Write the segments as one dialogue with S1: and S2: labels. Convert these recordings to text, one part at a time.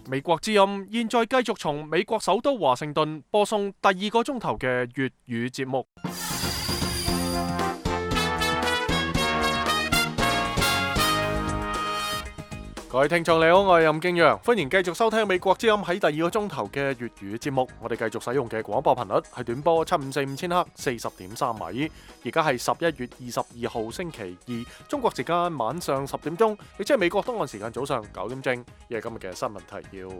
S1: 美國之音現在繼續從美國首都華盛頓播送第2個鐘頭嘅粵語節目。各位聽眾你好，我係任敬陽，歡迎繼續收聽美國之音喺第2個鐘頭嘅粵語節目。我哋繼續使用嘅廣播頻率係短波7545千赫40.3米。而家係11月22號星期二，中國時間晚上10點鐘，亦即係美國東岸時間早上9點正。亦係今日嘅新聞提要。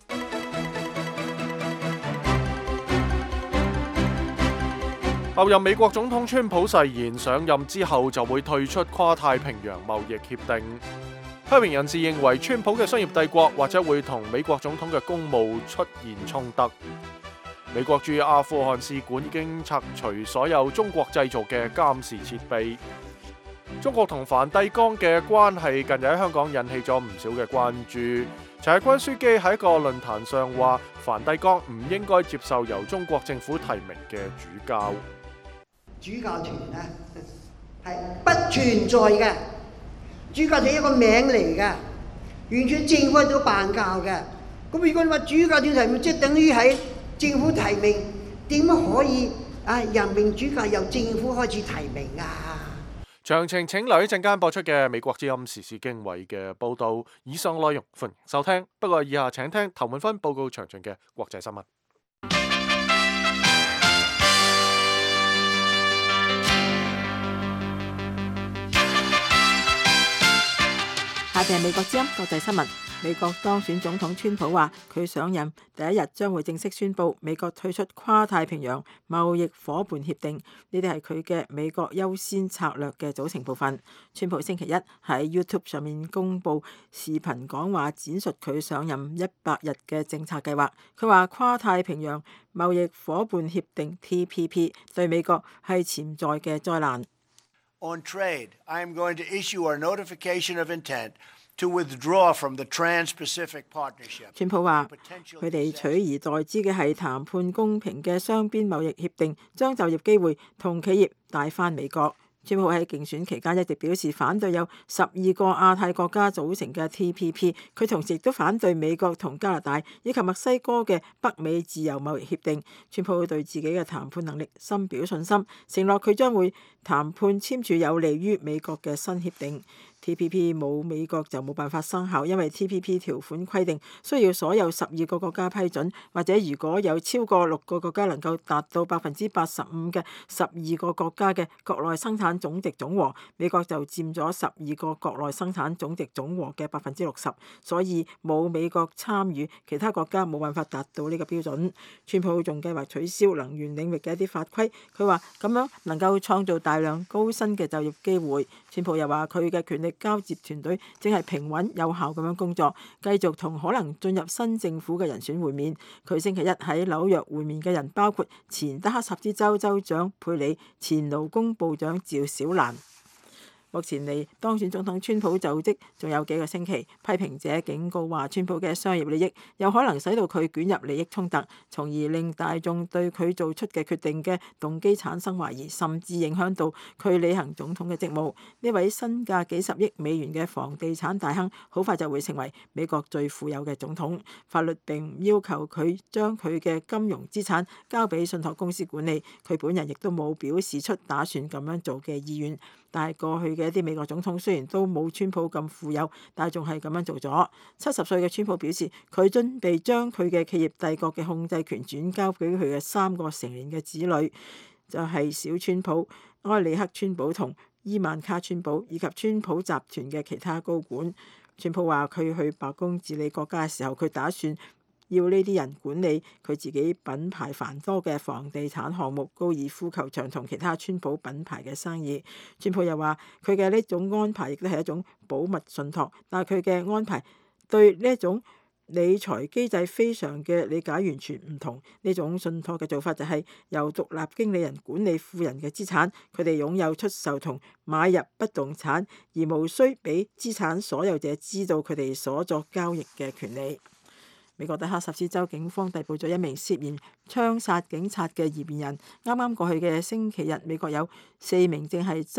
S1: 後任美國總統川普誓言上任之後就會退出跨太平洋貿易協定。批評人士認為川普嘅商業帝國或者會同美國總統嘅公務出現衝突。美國駐阿富汗使館已經拆除所有中國製造嘅監視設備。中國同梵蒂岡嘅關係近日喺香港引起咗唔少嘅關注。陳日君樞機喺一個論壇上話，梵蒂岡唔應該接受由中國政府提名嘅主教。
S2: 主教團呢係不存在嘅。主教係一個名嚟嘅，完全政府喺度辦教嘅。咁如果你話主教團提名，即係等於喺政府提名，點可以任命主教由政府開始提名啊？
S1: 詳情請留意一陣間播出嘅美國之音時事經緯嘅報導。以上內容歡迎收聽，不過以下請聽頭滿分報告詳盡嘅國際新聞。
S3: 下邊係美國之音國際新聞。美國當選總統川普話，佢上任第一日將會正式宣布美國退出跨太平洋貿易夥伴協定。呢啲係佢嘅美國優先策略嘅組成部分。川普星期一喺 YouTube 上面公布視頻講話，展述佢上任100日嘅政策計劃。佢話跨太平洋貿易夥伴協定 TPP 對美國係潛在嘅災難。
S4: On trade, I am going to issue our notification of intent to withdraw from the Trans-Pacific Partnership.
S3: 川普話：佢哋取而代之嘅係談判公平嘅雙邊貿易協定，將就業機會同企業帶返美國。川普喺競選期間一直表示反對有12個亞太國家組成嘅 TPP， 佢同時亦都反對美國同加拿大以及墨西哥嘅北美自由貿易協定。川普對自己嘅談判能力深表信心，承諾佢將會談判簽署有利於美國嘅新協定。TPP 冇美國就冇辦法生效，因為 TPP 條款規定需要所有12個國家批准，或者如果有超過6個國家能夠達到85%嘅12個國家嘅國內生產總值總和，美國就佔咗12個國內生產總值總和嘅60%，所以冇美國參與，其他國家冇辦法達到呢個標準。川普仲計劃取消能源領域嘅一啲法規，佢話咁樣能夠創造大量高薪嘅就業機會。川普又話佢嘅權力交接團隊正係平穩有效咁樣工作，繼續同可能進入新政府嘅人選會面。佢星期一喺紐約會面嘅人包括前德克薩斯州州長佩里、前勞工部長趙小蘭。目前離當選總統川普就職仲有幾個星期，批評者警告話川普嘅商業利益有可能使到佢捲入利益衝突，從而令大眾對佢做出嘅決定嘅動機產生懷疑，甚至影響到佢履行總統嘅職務。呢位身價幾十億美元嘅房地產大亨好快就會成為美國最富有嘅總統。法律並唔要求佢將佢嘅金融資產交俾信託公司管理，佢本人亦都冇表示出打算咁樣做嘅意願。但係過去嘅一啲美國總統雖然都冇川普咁富有，但係仲係咁樣做咗。70歲嘅川普表示，佢準備將佢嘅企業帝國嘅控制權轉交俾佢嘅3個成年嘅子女，就係小川普、埃里克川普同伊萬卡川普，以及川普集團嘅其他高管。川普話佢去白宮治理國家嘅時候，佢打算要呢啲人管理佢自己品牌繁多嘅房地產項目、高爾夫球場同其他川普品牌嘅生意。川普又話佢嘅呢種安排亦都係一種保密信託，但係佢嘅安排對呢一種理財機制非常嘅理解完全唔同。呢種信託嘅做法就係由獨立經理人管理富人嘅資產，佢哋擁有出售同買入不動產，而無需俾資產所有者知道佢哋所作交易嘅權利。美國德克薩斯州警方逮捕咗一名涉嫌槍殺警察嘅嫌疑人。啱啱過去嘅星期日，美國有4名正係執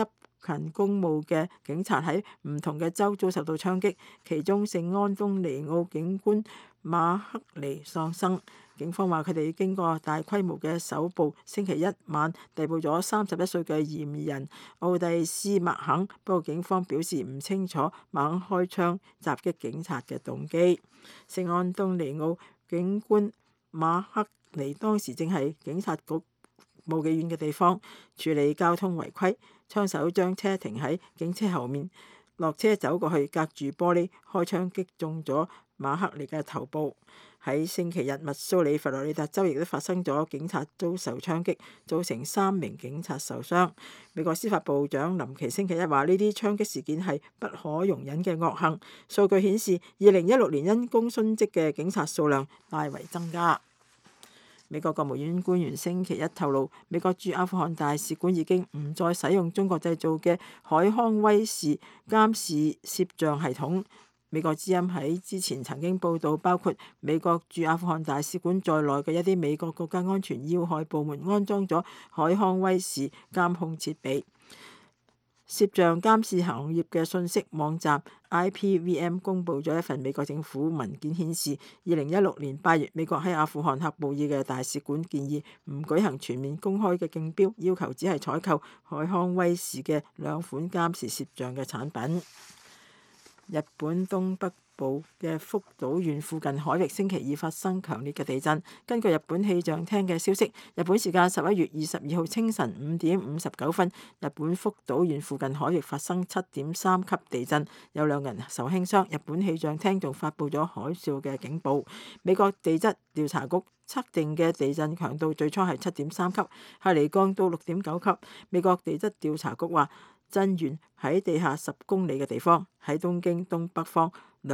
S3: 勤公務嘅警察喺唔同嘅州遭受到槍擊，其中聖安東尼奧警官馬克尼喪生。警方話佢哋經過大規模嘅搜捕，星期一晚逮捕咗31歲嘅嫌疑人奧蒂斯麥肯，不過警方表示唔清楚麥肯開槍襲擊警察嘅動機。聖安東尼奧警官馬克尼當時正係警察局冇幾遠嘅地方處理交通違規，槍手將車停喺警車後面，落車走過去，隔住玻璃開槍擊中咗馬克尼嘅頭部。喺星期日，密蘇里佛羅里達州亦都發生咗警察遭受槍擊，造成3名警察受傷。美國司法部長林奇星期一話：呢啲槍擊事件係不可容忍嘅惡行。數據顯示，2016年因公殉職嘅警察數量大為增加。美國國務院官員星期一透露，美國駐阿富汗大使館已經唔再使用中國製造嘅海康威視監視攝像系統。美國之音喺之前曾經報導，包括美國駐阿富汗大使館在內嘅一啲美國國家安全要害部門安裝咗海康威視監控設備。攝像監視行業嘅信息網站 IPVM 公佈咗一份美國政府文件，顯示2016年8月，美國喺阿富汗喀布爾嘅大使館建議唔舉行全面公開嘅競標，要求只係採購海康威視嘅2款監視攝像嘅產品。日本東北部嘅福島縣附近海域星期二發生強烈嘅地震。根據日本氣象廳嘅消息，日本時間11月22號清晨5點59分，日本福島縣附近海域發生7.3級地震，有2人受輕傷。日本氣象廳仲發布咗海嘯嘅警報。美國地質調查局測定嘅地震強度最初係7.3級，後嚟降到6.9級。美國地質調查局話，震源喺地下10公里嘅地方，喺東京東北方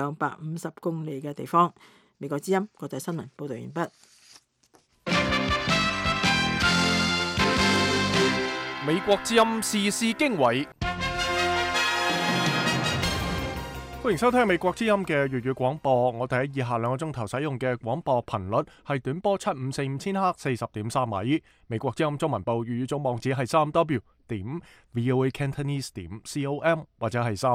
S3: 250公里嘅地方。美國之音國際新聞報道完畢。
S1: 美國之音時事經緯，歡迎收聽美國之音嘅粵語廣播。我哋喺以下2個鐘頭使用嘅廣播頻率係短波7545000赫40.3米。美國之音中文部粵語總網址係3w.voacantonese.com 或者係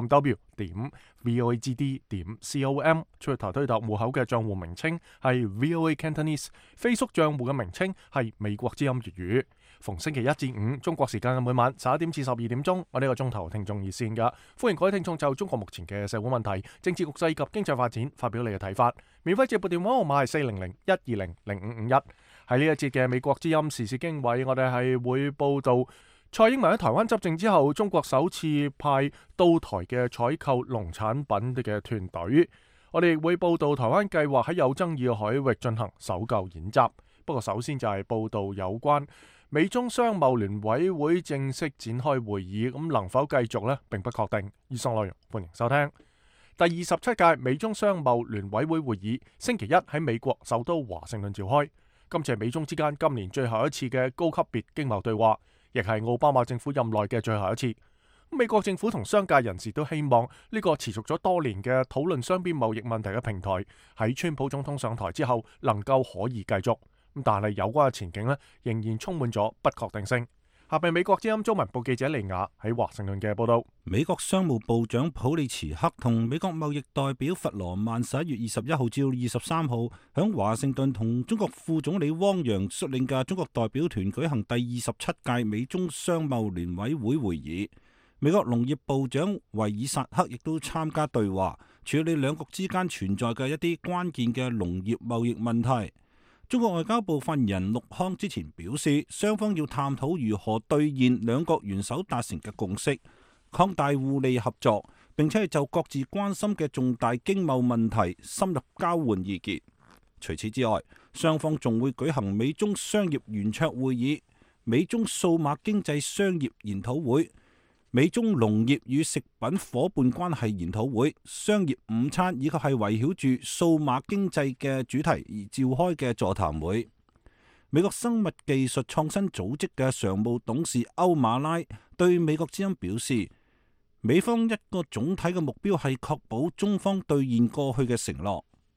S1: 3w.voagd.com。Twitter 推特戶口嘅賬戶名稱係 VOA Cantonese，Facebook 賬戶嘅名稱係美國之音粵語。逢星期1至5中國時間嘅每晚11點至12點鐘，我呢個鐘頭聽眾熱線㗎，歡迎各位聽眾就中國目前嘅社會問題、政治局勢及經濟發展發表你嘅睇法。免費接撥電話號碼係400-120-0551。喺呢一節嘅美國之音時事經緯，我哋係會報導蔡英文喺台灣執政之後，中國首次派到台嘅採購農產品嘅團隊。我哋亦會報導台灣計劃喺有爭議嘅海域進行搜救演習。不過首先就係報導有關美中商貿聯委會正式展開會議，咁能否繼續呢？並不確定。以上內容歡迎收聽。第27屆美中商貿聯委會會議星期一喺美國首都華盛頓召開，今次係美中之間今年最後一次嘅高級別經貿對話，亦係奧巴馬政府任內嘅最後一次。美國政府同商界人士都希望呢個持續咗多年嘅討論雙邊貿易問題嘅平台喺川普總統上台之後能夠可以繼續。但係有關嘅前景呢，仍然充滿咗不確定性。下邊美國之音中文部記者利亞喺華盛頓嘅報道。
S5: 美國商務部長普利茨克同美國貿易代表弗羅曼11月21號至23號響華盛頓同中國副總理汪洋率領嘅中國代表團舉行第27屆美中商貿聯委會會議。美國農業部長維爾薩克亦都參加對話，處理兩國之間存在嘅一啲關鍵嘅農業貿易問題。中國外交部發言人陸康之前表示，雙方要探討如何兌現兩國元首達成嘅共識，擴大互利合作，並且係就各自關心嘅重大經貿問題深入交換意見。除此之外，雙方仲會舉行美中商業圓桌會議、美中數碼經濟商業研討會、美中農業與食品夥伴關係研討會、商業午餐，以及係圍繞住數碼經濟嘅主題而召開嘅座談會。美國生物技術創新組織嘅常務董事歐馬拉對美國之音表示，美方一個總體嘅目標係確保中方兌現過去嘅承諾。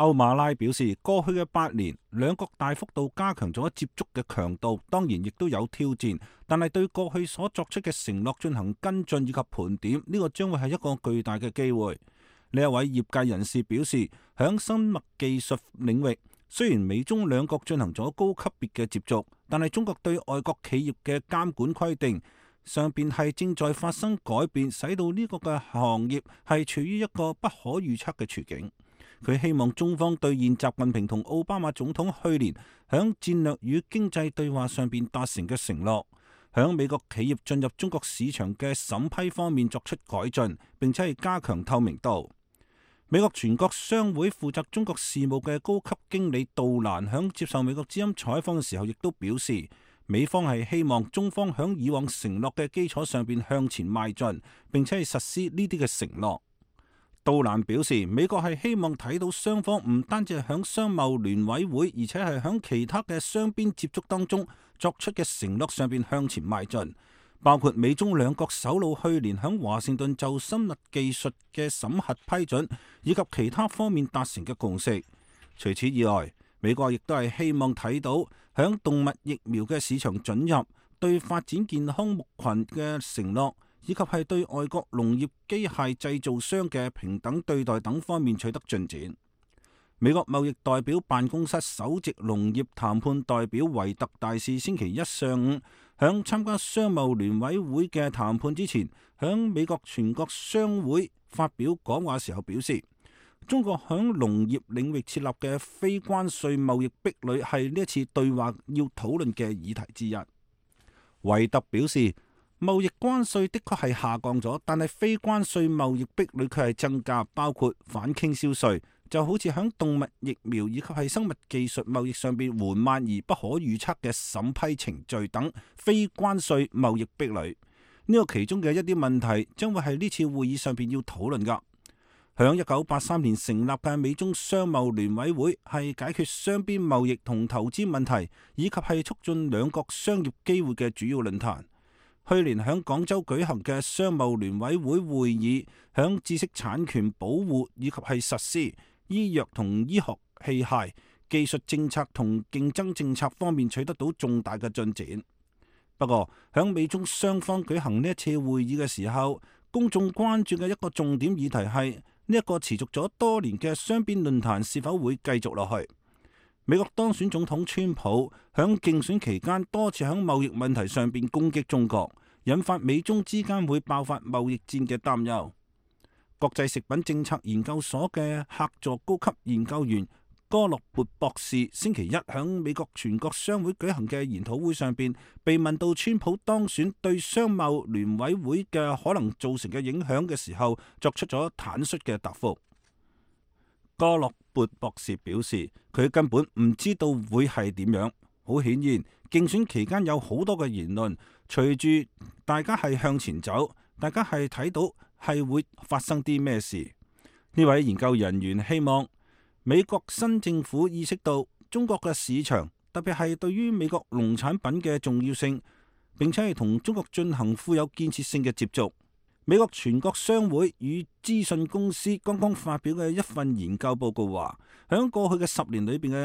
S5: 歐馬拉表示，過去嘅8年，兩國大幅度加強咗接觸嘅強度，當然亦都有挑戰，但係對過去所作出嘅承諾進行跟進以及盤點，呢個將會係一個巨大嘅機會。呢一位業界人士表示，響生物技術領域，雖然美中兩國進行咗高級別嘅接觸，但係中國對外國企業嘅監管規定上邊係正在發生改變，使到呢個嘅行業係處於一個不可預測嘅處境。佢希望中方兌現習近平同奧巴馬總統去年響戰略與經濟對話上邊達成嘅承諾，響美國企業進入中國市場嘅審批方面作出改進，並且係加強透明度。美國全國商會負責中國事務嘅高級經理杜蘭響接受美國之音採訪嘅時候，亦都表示，美方係希望中方響以往承諾嘅基礎上邊向前邁進，並且係實施呢啲嘅承諾。杜蘭表示，美國係希望睇到雙方唔單止係響商貿聯委會，而且係響其他嘅雙邊接觸當中作出嘅承諾上邊向前邁進，包括美中兩國首腦去年響華盛頓就生物技術嘅審核批准，以及其他方面達成嘅共識。除此以外，美國亦都係希望睇到響動物疫苗嘅市場准入、對發展健康牧群嘅承諾，以及係對外國農業機械製造商嘅平等對待等方面取得進展。美國貿易代表辦公室首席農業談判代表維特大使星期一上午響參加商貿聯委會嘅談判之前，響美國全國商會發表講話時候表示，中國響農業領域設立嘅非關稅貿易壁壘係呢一次對話要討論嘅議題之一。維特表示，貿易關稅的確係下降咗，但係非關稅貿易壁壘卻係增加，包括反傾銷稅，就好似響動物疫苗以及係生物技術貿易上邊緩慢而不可預測嘅審批程序等非關稅貿易壁壘。呢個其中嘅一啲問題將會係呢次會議上邊要討論㗎。響1983年成立嘅美中商貿聯委會係解決雙邊貿易同投資問題，以及係促進兩國商業機會嘅主要論壇。去年響廣州舉行嘅商貿聯委會會議，響知識產權保護以及係實施、醫藥同醫學器械、技術政策同競爭政策方面取得到重大嘅進展。不過，響美中雙方舉行呢一次會議嘅時候，公眾關注嘅一個重點議題係呢一個持續咗多年嘅雙邊論壇是否會繼續落去。美國當選總統川普響競選期間多次響貿易問題上邊攻擊中國，引發美中之間會爆發貿易戰嘅擔憂。國際食品政策研究所嘅客座高級研究員哥洛勃博士星期一響美國全國商會舉行嘅研討會上邊，被問到川普當選對商貿聯委會嘅可能造成嘅影響嘅時候，作出咗坦率嘅答覆。哥洛勃博士表示，佢根本唔知道會係點樣。好顯然，競選期間有好多嘅言論，隨住大家係向前走，大家係睇到係會發生啲咩事。呢位研究人員希望美國新政府意識到中國嘅市場，特別係對於美國農產品嘅重要性，並且係同中國進行富有建設性嘅接觸。美國全國商會與資訊公司剛剛發表嘅一份研究報告話，響過去10年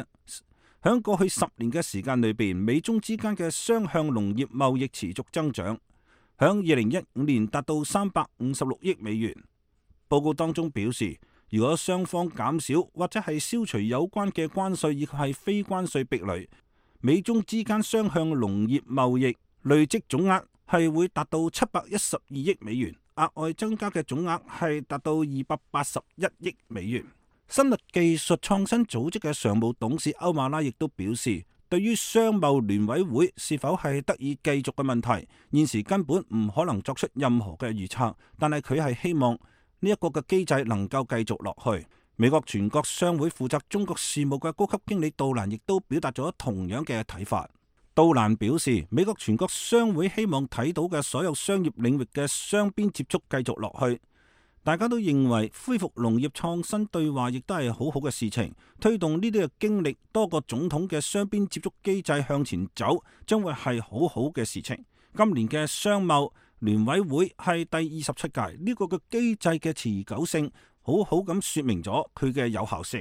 S5: 嘅時間裏邊，美中之間嘅雙向農業貿易持續增長，響2015年達到356億美元。報告當中表示，如果雙方減少或者係消除有關嘅關稅以及係非關稅壁壘，美中之間雙向農業貿易累積總額係會達到712億美元，額外增加嘅總額係達到281億美元。生物技術創新組織嘅常務董事歐馬拉亦都表示，對於商貿聯委會是否係得以繼續嘅問題，現時根本唔可能作出任何嘅預測，但係佢係希望呢一個嘅機制能夠繼續落去。美國全國商會負責中國事務嘅高級經理杜蘭亦都表達咗同樣嘅睇法。杜蘭表示，美國全國商會希望睇到嘅所有商業領域嘅雙邊接觸繼續落去。大家都認為恢復農業創新對話亦都係好好嘅事情，推動呢啲嘅經歷多個總統嘅雙邊接觸機制向前走，將會係好好嘅事情。今年嘅商貿聯委會係第27屆，呢個嘅機制嘅持久性好好咁說明咗佢嘅有效性。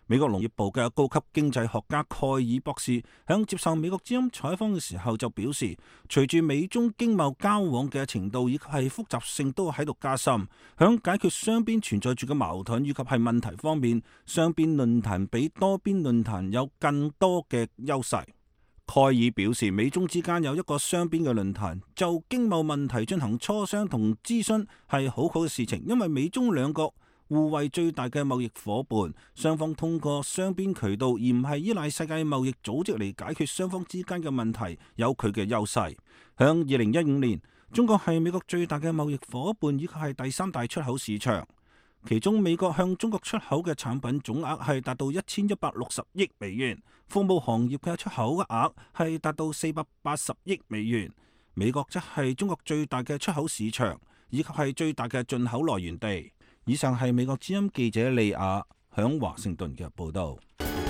S5: 美國農業部嘅高級經濟學家蓋爾博士響接受美國之音採訪嘅時候就表示，隨住美中經貿交往嘅程度以及係複雜性都喺度加深，響解決雙邊存在住嘅矛盾以及係問題方面，雙邊論壇比多邊論壇有更多嘅優勢。蓋爾表示，美中之間有一個雙邊嘅論壇，就經貿問題進行磋商同諮詢係好好嘅事情，因為美中兩國互為最大嘅貿易夥伴，雙方通過雙邊渠道而唔係依賴世界貿易組織嚟解決雙方之間嘅問題，有佢嘅優勢。響2015年，中國係美國最大嘅貿易夥伴以及係第三大出口市場，其中美國向中國出口嘅產品總額係達到1160億美元，服務行業嘅出口額係達到480億美元。美國則係中國最大嘅出口市場，以及係最大嘅進口來源地。以上係美國之音記者利亞響華盛頓嘅報道。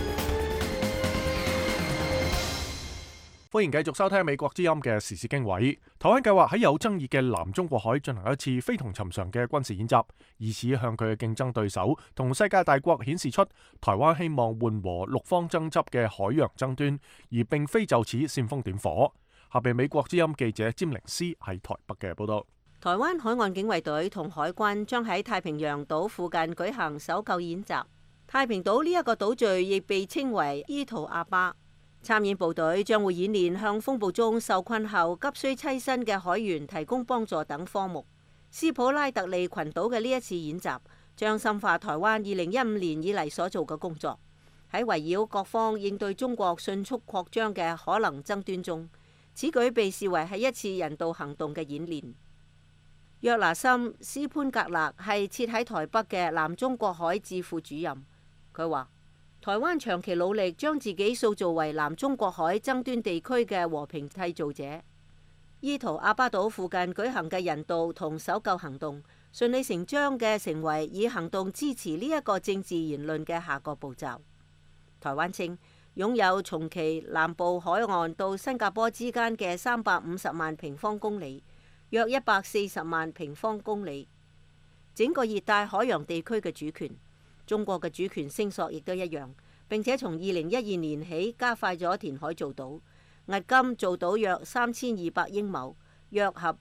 S1: 歡迎繼續收聽美國之音嘅時事經緯。台灣計劃喺有爭議嘅南中國海進行一次非同尋常嘅軍事演習，以此向佢嘅競爭對手同世界大國顯示出台灣希望緩和陸方爭執嘅海洋爭端，而並非就此煽風點火。下邊美國之音記者詹寧斯喺台北嘅報道。
S6: 台灣海岸警衛隊同海軍將喺太平洋島附近舉行搜救演習。太平島呢一個島嶼亦被稱為伊圖阿巴。參演部隊將會演練向風暴中受困後急需棲身嘅海員提供幫助等科目。斯普拉特利群島嘅呢一次演習將深化台灣2015年以嚟所做嘅工作，喺圍繞各方應對中國迅速擴張嘅可能爭端中，此舉被視為係一次人道行動嘅演練。約拿森·斯潘格勒係設喺台北嘅南中國海智庫主任，佢話：台灣長期努力將自己塑造為南中國海爭端地區嘅和平締造者。伊圖阿巴島附近舉行嘅人道同搜救行動，順理成章嘅成為以行動支持呢一個政治言論嘅下個步驟。台灣稱擁有從其南部海岸到新加坡之間嘅350萬平方公里，約140萬平方公里，整個熱帶海洋地區嘅主權。中國嘅主權聲索亦都一樣，並且從2012年起加快咗填海造島，迄今造島約3200英畝，約合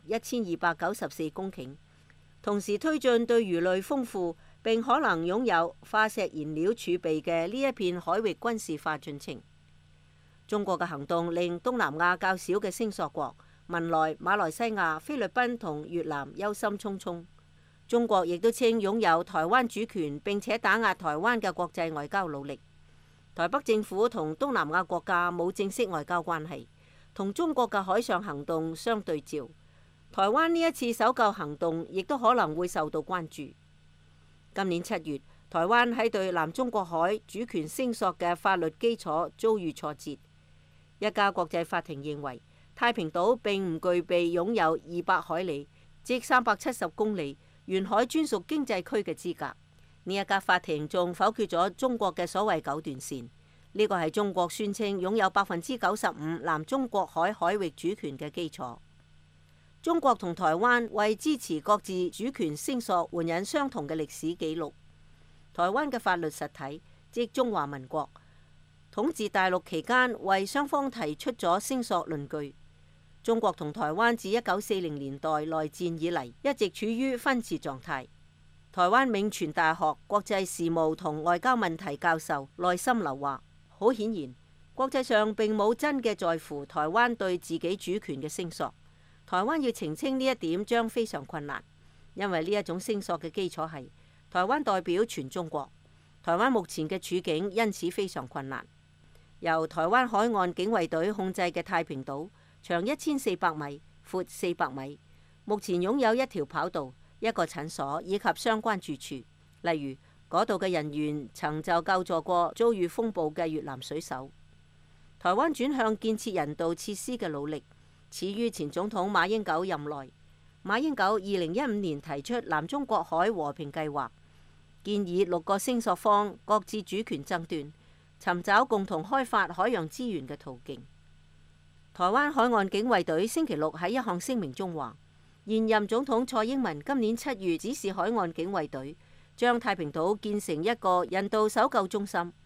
S6: 1294公頃。同時推進對魚類豐富並可能擁有化石燃料儲備嘅呢一片海域軍事化進程。中國嘅行動令東南亞較少嘅聲索國文萊、馬來西亞、菲律賓同越南憂心忡忡。中國亦都稱擁有台灣主權並且打壓台灣嘅國際外交努力。台北政府同東南亞國家冇正式外交關係，同中國嘅海上行動相對照。台灣呢一次搜救行動亦都可能會受到關注。今年7月，台灣喺對南中國海主權聲索嘅法律基礎遭遇挫折。一家國際法庭認為太平島並唔具備擁有200海里，即370公里沿海專屬經濟區嘅資格。呢一家法庭仲否決咗中國嘅所謂九段線，呢個係中國宣稱擁有95%南中國海海域主權嘅基礎。中國同台灣為支持各自主權聲索援引相同嘅歷史記錄。台灣嘅法律實體即中華民國統治大陸期間，為雙方提出咗聲索論據。中國同台灣自1940年代內戰以嚟，一直處於分治狀態。台灣銘傳大學國際事務同外交問題教授賴心流話：好顯然，國際上並冇真嘅在乎台灣對自己主權嘅聲索。台灣要澄清呢一點將非常困難，因為呢一種聲索嘅基礎係台灣代表全中國。台灣目前嘅處境因此非常困難。由台灣海岸警衛隊控制嘅太平島，長1400米，闊400米，目前擁有一條跑道、一個診所以及相關住處。例如，嗰度嘅人員曾就救助過遭遇風暴嘅越南水手。台灣轉向建設人道設施嘅努力，始於前總統馬英九任內。馬英九2015年提出南中國海和平計劃，建議6個聲索方各自主權爭端，尋找共同開發海洋資源嘅途徑。台灣海岸警衛隊星期六喺一項聲明中話，現任總統蔡英文今年7月指示海岸警衛隊將太平島建成一個人道搜救中心，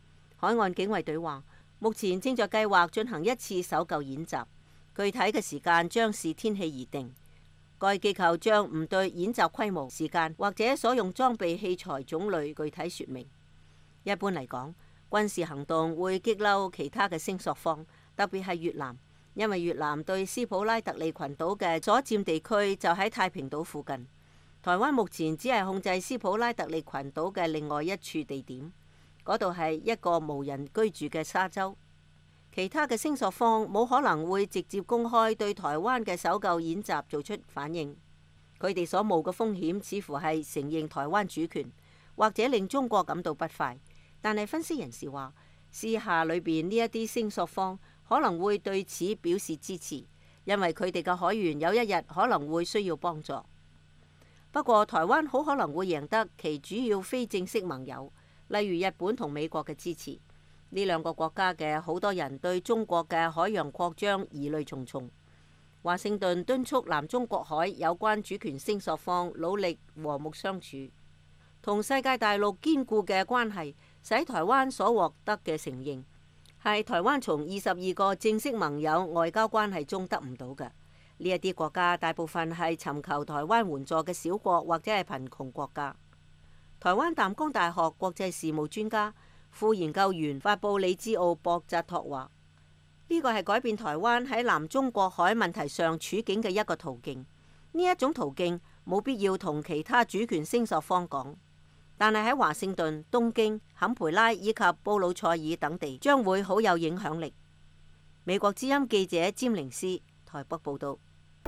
S6: 海岸警衛隊話，目前正在計劃進行一次搜救演習，具體嘅時間將視天氣而定。該機構將唔對演習規模、時間或者所用裝備器材種類具體說明。一般嚟講，軍事行動會激嬲其他嘅聲索方，特別係越南，因為越南對斯普拉特利群島嘅所佔地區就喺太平島附近。台灣目前只係控制斯普拉特利群島嘅另外一處地點，嗰度係一個無人居住嘅沙洲。其他嘅聲索方冇可能會直接公開對台灣嘅搜救演習做出反應。佢哋所冒嘅風險似乎係承認台灣主權，或者令中國感到不快。但係分析人士話，私下裏邊呢一啲聲索方可能會對此表示支持，因為佢哋嘅海員有一日可能會需要幫助。不過台灣好可能會贏得其主要非正式盟友，例如日本同美國嘅支持。呢兩個國家嘅好多人對中國嘅海洋擴張疑慮重重。華盛頓敦促南中國海有關主權聲索方努力和睦相處，同世界大陸堅固嘅關係，使台灣所獲得嘅承認，係台灣從22個正式盟友外交關係中得唔到嘅。呢一啲國家大部分係尋求台灣援助嘅小國或者係貧窮國家。台灣淡江大學國際事務專家副研究員法布里茲奧博扎托話：呢個係改變台灣喺南中國海問題上處境嘅一個途徑。呢一種途徑冇必要同其他主權聲索方講，但係喺華盛頓、東京、坎培拉以及布魯塞爾等地將會好有影響力。美國之音記者詹寧斯台北報道。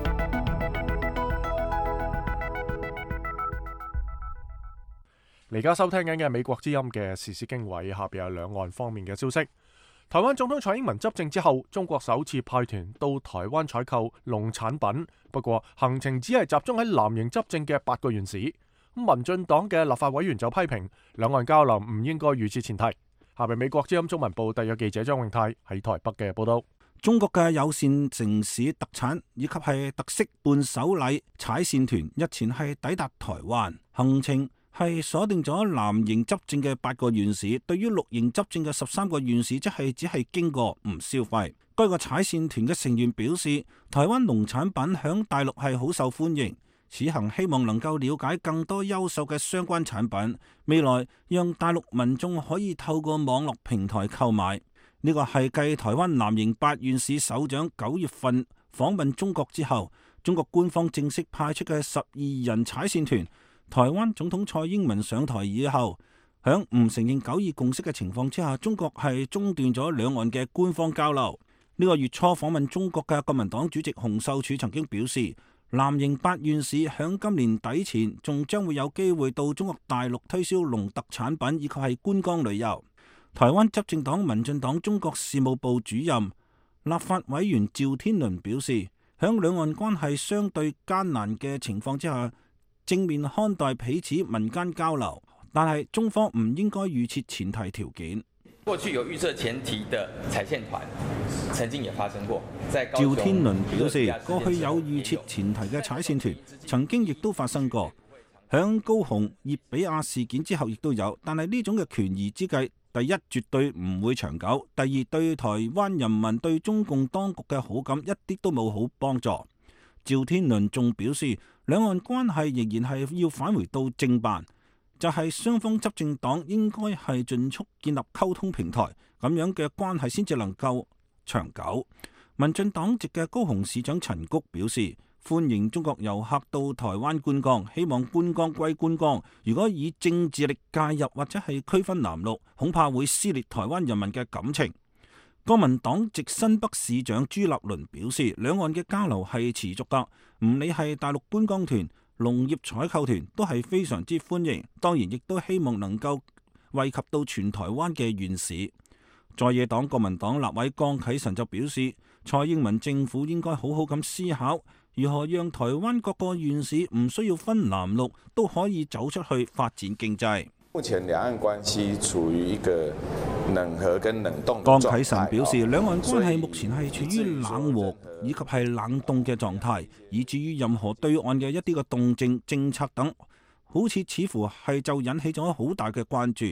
S1: 而家收聽緊嘅美國之音嘅時事經緯，下邊有兩岸方面嘅消息。台灣總統蔡英文執政之後，中國首次派團到台灣採購農產品，不過行程只係集中喺藍營執政嘅8個縣市。民進黨嘅立法委員就批評兩岸交流唔應該預設前提。下邊美國之音中文部特約記者張永泰喺台北嘅報道。
S5: 中國嘅有線城市特產以及係特色伴手禮踩線團日前係抵達台灣，行程係鎖定咗藍營執政嘅8個縣市，對於綠營執政嘅13個縣市，即係只係經過唔消費。該個踩線團嘅成員表示，台灣農產品響大陸係好受歡迎，此行希望能夠了解更多優秀嘅相關產品，未來讓大陸民眾可以透過網絡平台購買。呢個係繼台灣藍營8縣市首長9月份訪問中國之後，中國官方正式派出嘅12人踩線團。台灣總統蔡英文上台以後，響唔承認9·2共識嘅情況之下，中國係中斷咗兩岸嘅官方交流。呢個月初訪問中國嘅國民黨主席洪秀柱曾經表示，藍營8縣市響今年底前仲將會有機會到中國大陸推銷農特產品以及係觀光旅遊。台灣執政黨民進黨中國事務部主任、立法委員趙天麟表示，響兩岸關係相對艱難嘅情況之下，正面看待彼此民間交流，但係中方唔應該預設前提條件。
S7: 過去有預設前提的踩線團，曾經也發生過。
S5: 趙天麟表示，過去有預設前提嘅踩線團，曾經亦都發生過。響高雄葉比亞事件之後，亦都有，但係呢種嘅權宜之計，第一絕對唔會長久，第二對台灣人民對中共當局嘅好感一啲都冇好幫助。趙天麟仲表示，兩岸關係仍然係要返回到正辦，就係雙方執政黨應該係盡速建立溝通平台，咁樣嘅關係先至能夠長久。民進黨籍嘅高雄市長陳菊表示，歡迎中國遊客到台灣觀光，希望觀光歸觀光，如果以政治力介入或者係區分藍綠，恐怕會撕裂台灣人民嘅感情。國民黨籍新北市長朱立倫表示，兩岸嘅交流係持續㗎，唔理係大陸觀光團、農業採購團都係非常之歡迎，當然亦都希望能夠惠及到全台灣嘅縣市。在野黨國民黨立委江啟臣就表示，蔡英文政府應該好好咁思考，如何讓台灣各個縣市唔需要分藍綠，都可以走出去發展經濟。
S8: 目前兩岸關係處於一個冷和跟冷凍。
S5: 江啟臣表示，兩岸關係目前係處於冷和以及係冷凍嘅狀態，以至於任何對岸嘅一啲嘅動靜、政策等，好似似乎係就引起咗好大嘅關注。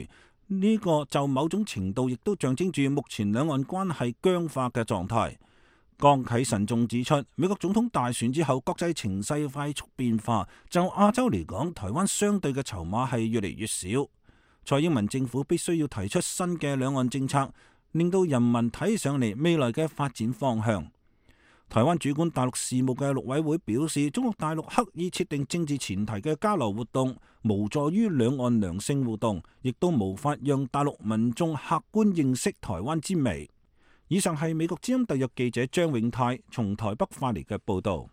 S5: 呢個就某種程度亦都象徵住目前兩岸關係僵化嘅狀態。江啟臣仲指出，美國總統大選之後，國際情勢快速變化，就亞洲嚟講，台灣相對嘅籌碼係越嚟越少。蔡英文政府必須要提出新嘅兩岸政策，令到人民睇上嚟未來嘅發展方向。台灣主管大陸事務嘅陸委會表示，中國大陸刻意設定政治前提嘅交流活動，無助於兩岸良性互動，亦都無法讓大陸民眾客觀認識台灣之微。以上係美國之音特約記者張永泰從台北發嚟嘅報導。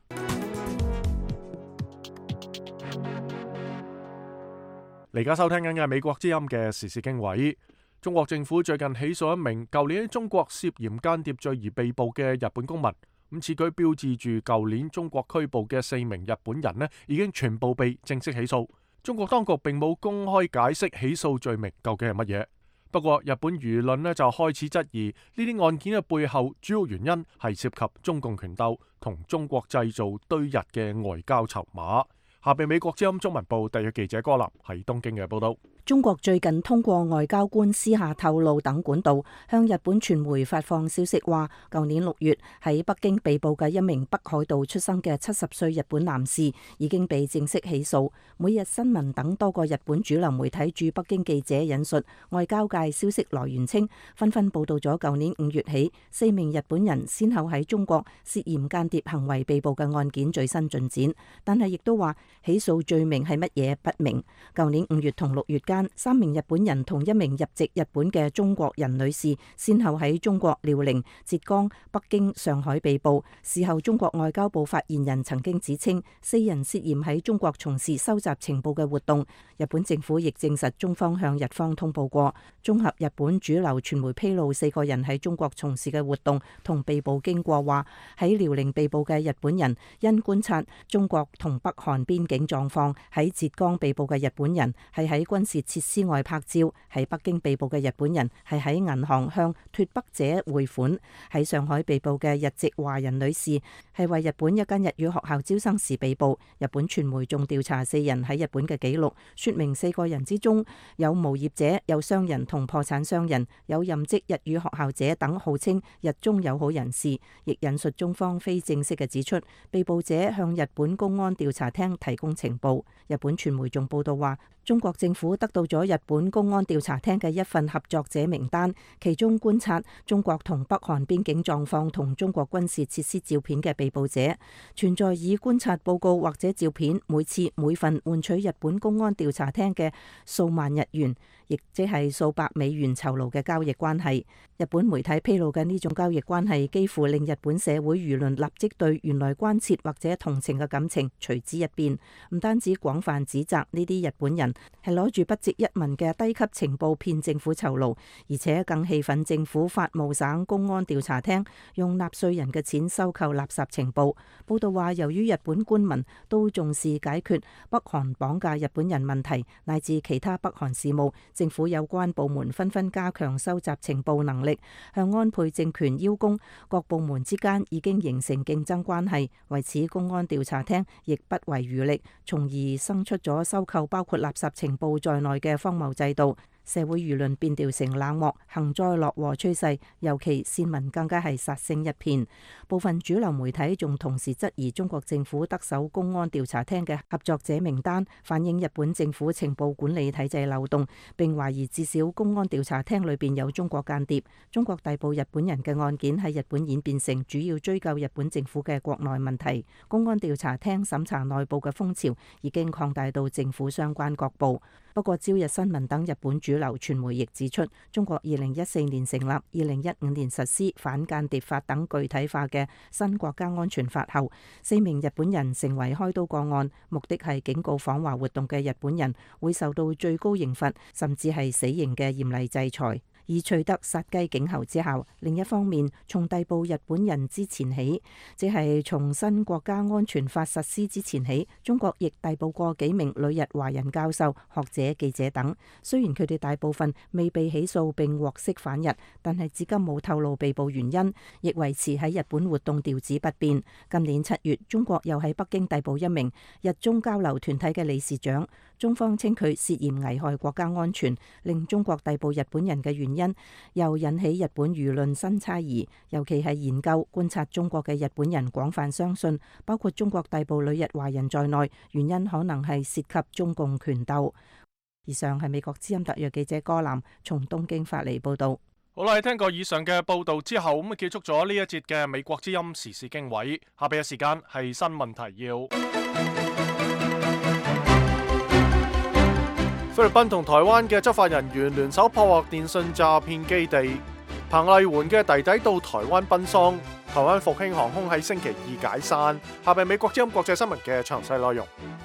S1: 而家收聽緊嘅係美國之音嘅時事經緯。中國政府最近起訴一名舊年喺中國涉嫌間諜罪而被捕嘅日本公民。咁此舉標誌住舊年中國拘捕嘅4名日本人已經全部被正式起訴。中國當局並冇公開解釋起訴罪名究竟係乜嘢。不過日本輿論就開始質疑呢啲案件嘅背後主要原因係涉及中共權鬥同中國製造對日嘅外交籌碼。下邊美國之音中文部特約記者柯林喺東京嘅報道。
S9: 中國最近通過外交官私下透露等管道向日本傳媒發放消息，話舊年6月喺北京被捕嘅一名北海道出生嘅70歲日本男士已經被正式起訴。每日新聞等多個日本主流媒體駐北京記者引述外交界消息來源稱，紛紛報道咗舊年5月起4名日本人先後喺中國涉嫌間諜行為被捕嘅案件最新進展，但係亦都話起訴罪名係乜嘢不明。舊年5月同6月間3名日本人同1名入籍日本嘅中國人女士先後喺中國遼寧、浙江、北京、上海被捕。事後中國外交部發言人曾經指稱4人涉嫌喺中國從事收集情報嘅活動。日本政府亦證實中方向日方通報過。綜合日本主流傳媒披露4個人喺中國從事嘅活動同被捕經過，話喺遼寧被捕嘅日本人因觀察中國同北韓邊境狀況，喺浙江被捕嘅日本人係喺軍事設施外拍照，喺北京被捕嘅日本人係喺銀行向脫北者匯款，喺上海被捕嘅日籍華人女士係為日本一間日語學校招生時被捕。日本傳媒仲調查4人喺日本嘅記錄，說明4個人之中有無業者、有商人同破產商人，有任職日語學校者等號稱日中友好人士。亦引述中方非正式嘅指出，被捕者向日本公安調查廳提供情報。日本傳媒仲報道話，中國政府得到咗日本公安調查廳嘅一份合作者名單，其中觀察中國同北韓邊境狀況同中國軍事設施照片嘅被捕者，存在以觀察報告或者照片每份換取日本公安調查廳嘅數萬日元，亦即係數百美元酬勞嘅交易關係。日本媒體披露嘅呢種交易關係，幾乎令日本社會輿論立即對原來關切或者同情嘅感情隨之一變。唔單止廣泛指責呢啲日本人係攞住不值一文嘅低級情報騙政府酬勞，而且更氣憤政府法務省公安調查廳用納稅人嘅錢收購垃圾情報。報道話，由於日本官民都重視解決北韓綁架日本人問題乃至其他北韓事務，政府有關部門紛紛加強收集情報能力，向安倍政權邀功。各部門之間已經形成競爭關係，為此公安調查廳亦不遺餘力，從而生出咗收購包括垃圾情報在內嘅荒謬制度。社會輿論變調成冷漠、幸災樂禍趨勢，尤其市民更加係殺聲一片。部分主流媒體仲同時質疑中國政府得手公安調查廳嘅合作者名單，反映日本政府情報管理體制漏洞，並懷疑至少公安調查廳裏邊有中國間諜。中國逮捕日本人嘅案件喺日本演變成主要追究日本政府嘅國內問題。公安調查廳審查內部嘅風潮已經擴大到政府相關各部。不過朝日新聞等日本主流傳媒亦指出，中國2014年成立、2015年實施反間諜法等具體化嘅新國家安全法後，4名日本人成為開刀個案，目的係警告訪華活動嘅日本人會受到最高刑罰，甚至係死刑嘅嚴厲制裁，以取得殺雞儆猴之效。另一方面，從逮捕日本人之前起，即係從新國家安全法實施之前起，中國亦逮捕過幾名旅日華人教授、學者、記者等。雖然佢哋大部分未被起訴並獲釋返日，但係至今冇透露被捕原因，亦維持喺日本活動調子不變。今年7月，中國又喺北京逮捕一名日中交流團體嘅理事長。 中方稱佢涉嫌危害國家安全，令中國逮捕日本人嘅原因，又引起日本輿論新猜疑。尤其係研究觀察中國嘅日本人廣泛相信，包括中國逮捕旅日華人在內，原因可能係涉及中共權鬥。以上係美國之音特約記者柯南從東京發嚟報道。
S1: 好啦，聽過以上嘅報道之後，咁結束咗呢一節嘅美國之音時事經緯。下邊嘅時間係新聞提要。菲律賓同台灣嘅執法人員聯手破獲電信詐騙基地。彭麗媛嘅弟弟到台灣奔喪。台灣復興航空喺星期二解散。下邊美國之音國際新聞嘅詳細內容。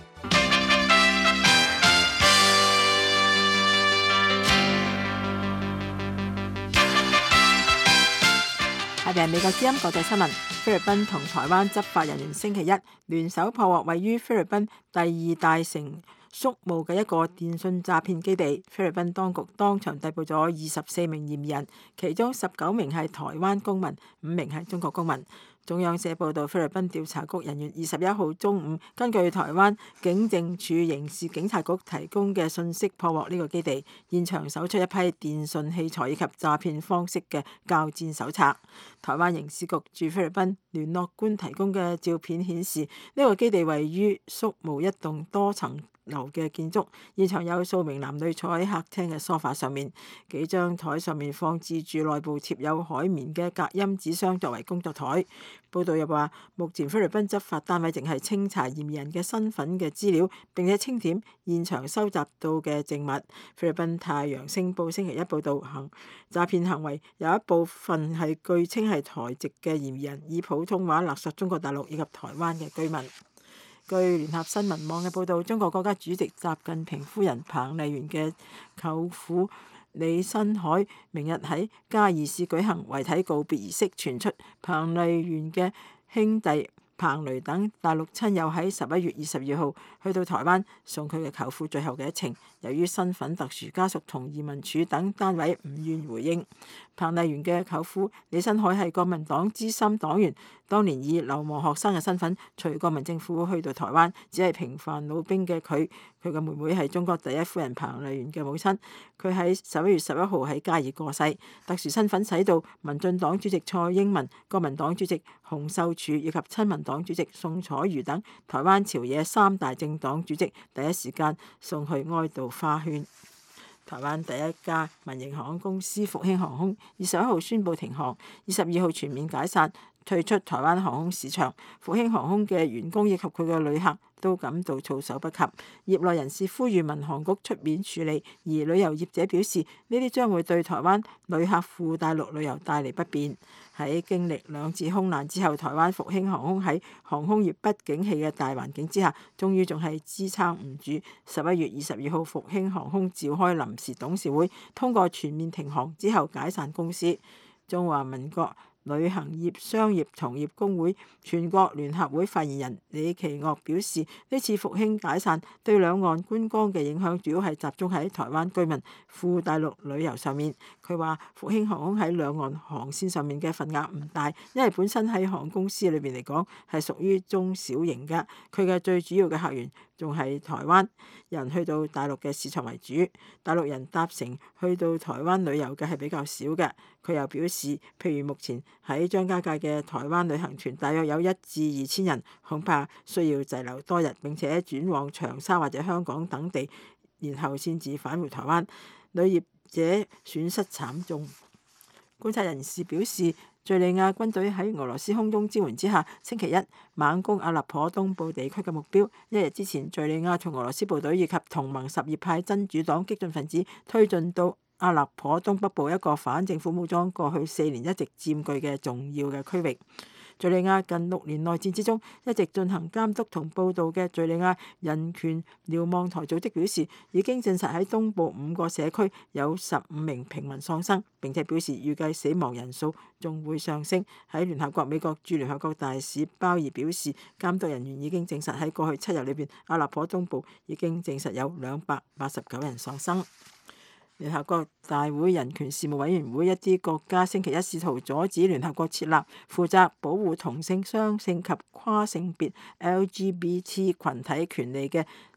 S3: 下邊係美國之音國際新聞。菲律賓同台灣執法人員星期一聯手破獲位於菲律賓第二大城宿務嘅一個電信詐騙基地。菲律賓當局當場逮捕咗24名嫌疑人，其中19名係台灣公民，5名係中國公民。中央社報道，菲律賓調查局人員21號中午根據台灣警政處刑事警察局提供嘅信息破獲呢個基地，現場搜出一批電信器材以及詐騙方式嘅交戰手冊。台灣刑事局駐菲律賓聯絡官提供嘅照片顯示，呢個基地位於宿務一棟多層樓嘅建築，現場有數名男女坐喺客廳嘅梳化上面，幾張台上面放置住內部貼有海綿嘅隔音紙箱作為工作台。報道又話，目前菲律賓執法單位淨係清查嫌疑人嘅身份嘅資料，並且清點現場收集到嘅證物。菲律賓太陽星報星期一報道，詐騙行為有一部分係據稱係台籍嘅嫌疑人以普通話勒索中國大陸以及台灣嘅居民。據聯合新聞網嘅報導，中國國家主席習近平夫人彭麗媛嘅舅父李新海明日喺嘉義市舉行遺體告別儀式，傳出彭麗媛嘅兄弟彭雷等大陸親友喺11月22號去到台灣送佢嘅舅父最後嘅一程。由於身份特殊，家屬同移民署等單位唔願回應。彭麗媛嘅舅父李新海係國民黨資深黨員，當年以流亡學生嘅身份隨國民政府去到台灣，只係平凡老兵嘅佢嘅妹妹係中國第一夫人彭麗媛嘅母親。佢喺11月11號喺嘉義過世。特殊身份使到民進黨主席蔡英文、國民黨主席洪秀柱以及親民黨主席宋楚瑜等台灣朝野3大政黨主席第一時間送去哀悼花圈。台灣第一家民營航空公司復興航空21號宣布停航，22號全面解散，退出台灣航空市場。復興航空嘅員工以及佢嘅旅客都感到措手不及。業內人士呼籲民航局出面處理，而旅遊業者表示呢啲將會對台灣旅客赴大陸旅遊帶嚟不便。喺經歷2次空難之後，台灣復興航空喺航空業不景氣嘅大環境之下，終於仲係支撐唔住。11月22號，復興航空召開臨時董事會，通過全面停航之後解散公司。中華民國旅行業商業同業工會全國聯合會發言人李奇岳表示，呢次復興解散對兩岸觀光嘅影響主要係集中喺台灣居民赴大陸旅遊上面。佢話復興航空喺兩岸航線上面嘅份額唔大，因為本身喺航空公司裏邊嚟講係屬於中小型嘅，佢嘅最主要嘅客源仲係台灣人去到大陸嘅市場為主，大陸人搭乘去到台灣旅遊嘅係比較少嘅。佢又表示，譬如目前喺張家界嘅台灣旅行團大約有1至2千人，恐怕需要滯留多日，並且轉往長沙或者香港等地，然後先至返回台灣，旅業者損失慘重。觀察人士表示，敘利亞軍隊喺俄羅斯空中支援之下，星期一猛攻阿勒頗東部地區嘅目標。一日之前，敘利亞從俄羅斯部隊以及同盟什葉派真主黨激進分子推進到阿勒頗東北部一個反政府武裝過去4年一直佔據嘅重要嘅區域。敘利亞近6年內戰之中一直進行監督同報導嘅敘利亞人權瞭望台組織表示，已經證實喺東部5個社區有15名平民喪生，並且表示預計死亡人數仲會上升。喺聯合國美國駐聯合國大使鮑爾表示，監督人員已經證實喺過去7日裏邊，阿勒頗東部已經證實有289人喪生。聯合國大會人權事務委員會一啲國家星期一試圖阻止聯合國設立負責保護同性、雙性及跨性別 LGBT 群體權利嘅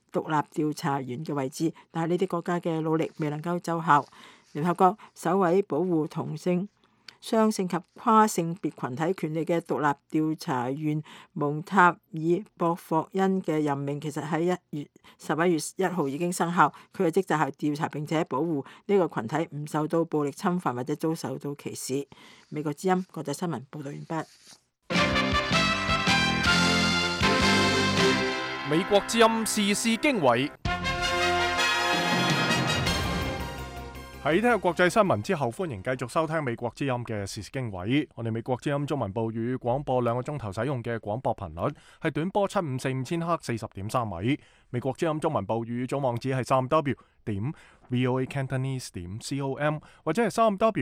S3: 獨立調查員嘅位置，但係呢啲國家嘅努力未能夠奏效。聯合國首位保護同性、雙性及跨性別群體權利嘅獨立調查員蒙塔爾博霍恩嘅任命，其實喺11月1號已經生效。佢嘅職責係調查並且保護呢個群體唔受到暴力侵犯或者遭受到歧視。美國之音國際新聞報道完畢。
S1: 美國之音時事經緯。喺聽日國際新聞之後，歡迎繼續收聽美國之音嘅時事經緯。我哋美國之音中文部粵語廣播2個鐘頭使用嘅廣播頻率係短波7545千赫40.3米。美國之音中文部粵語總網址係3w.voacantonese.com 或者係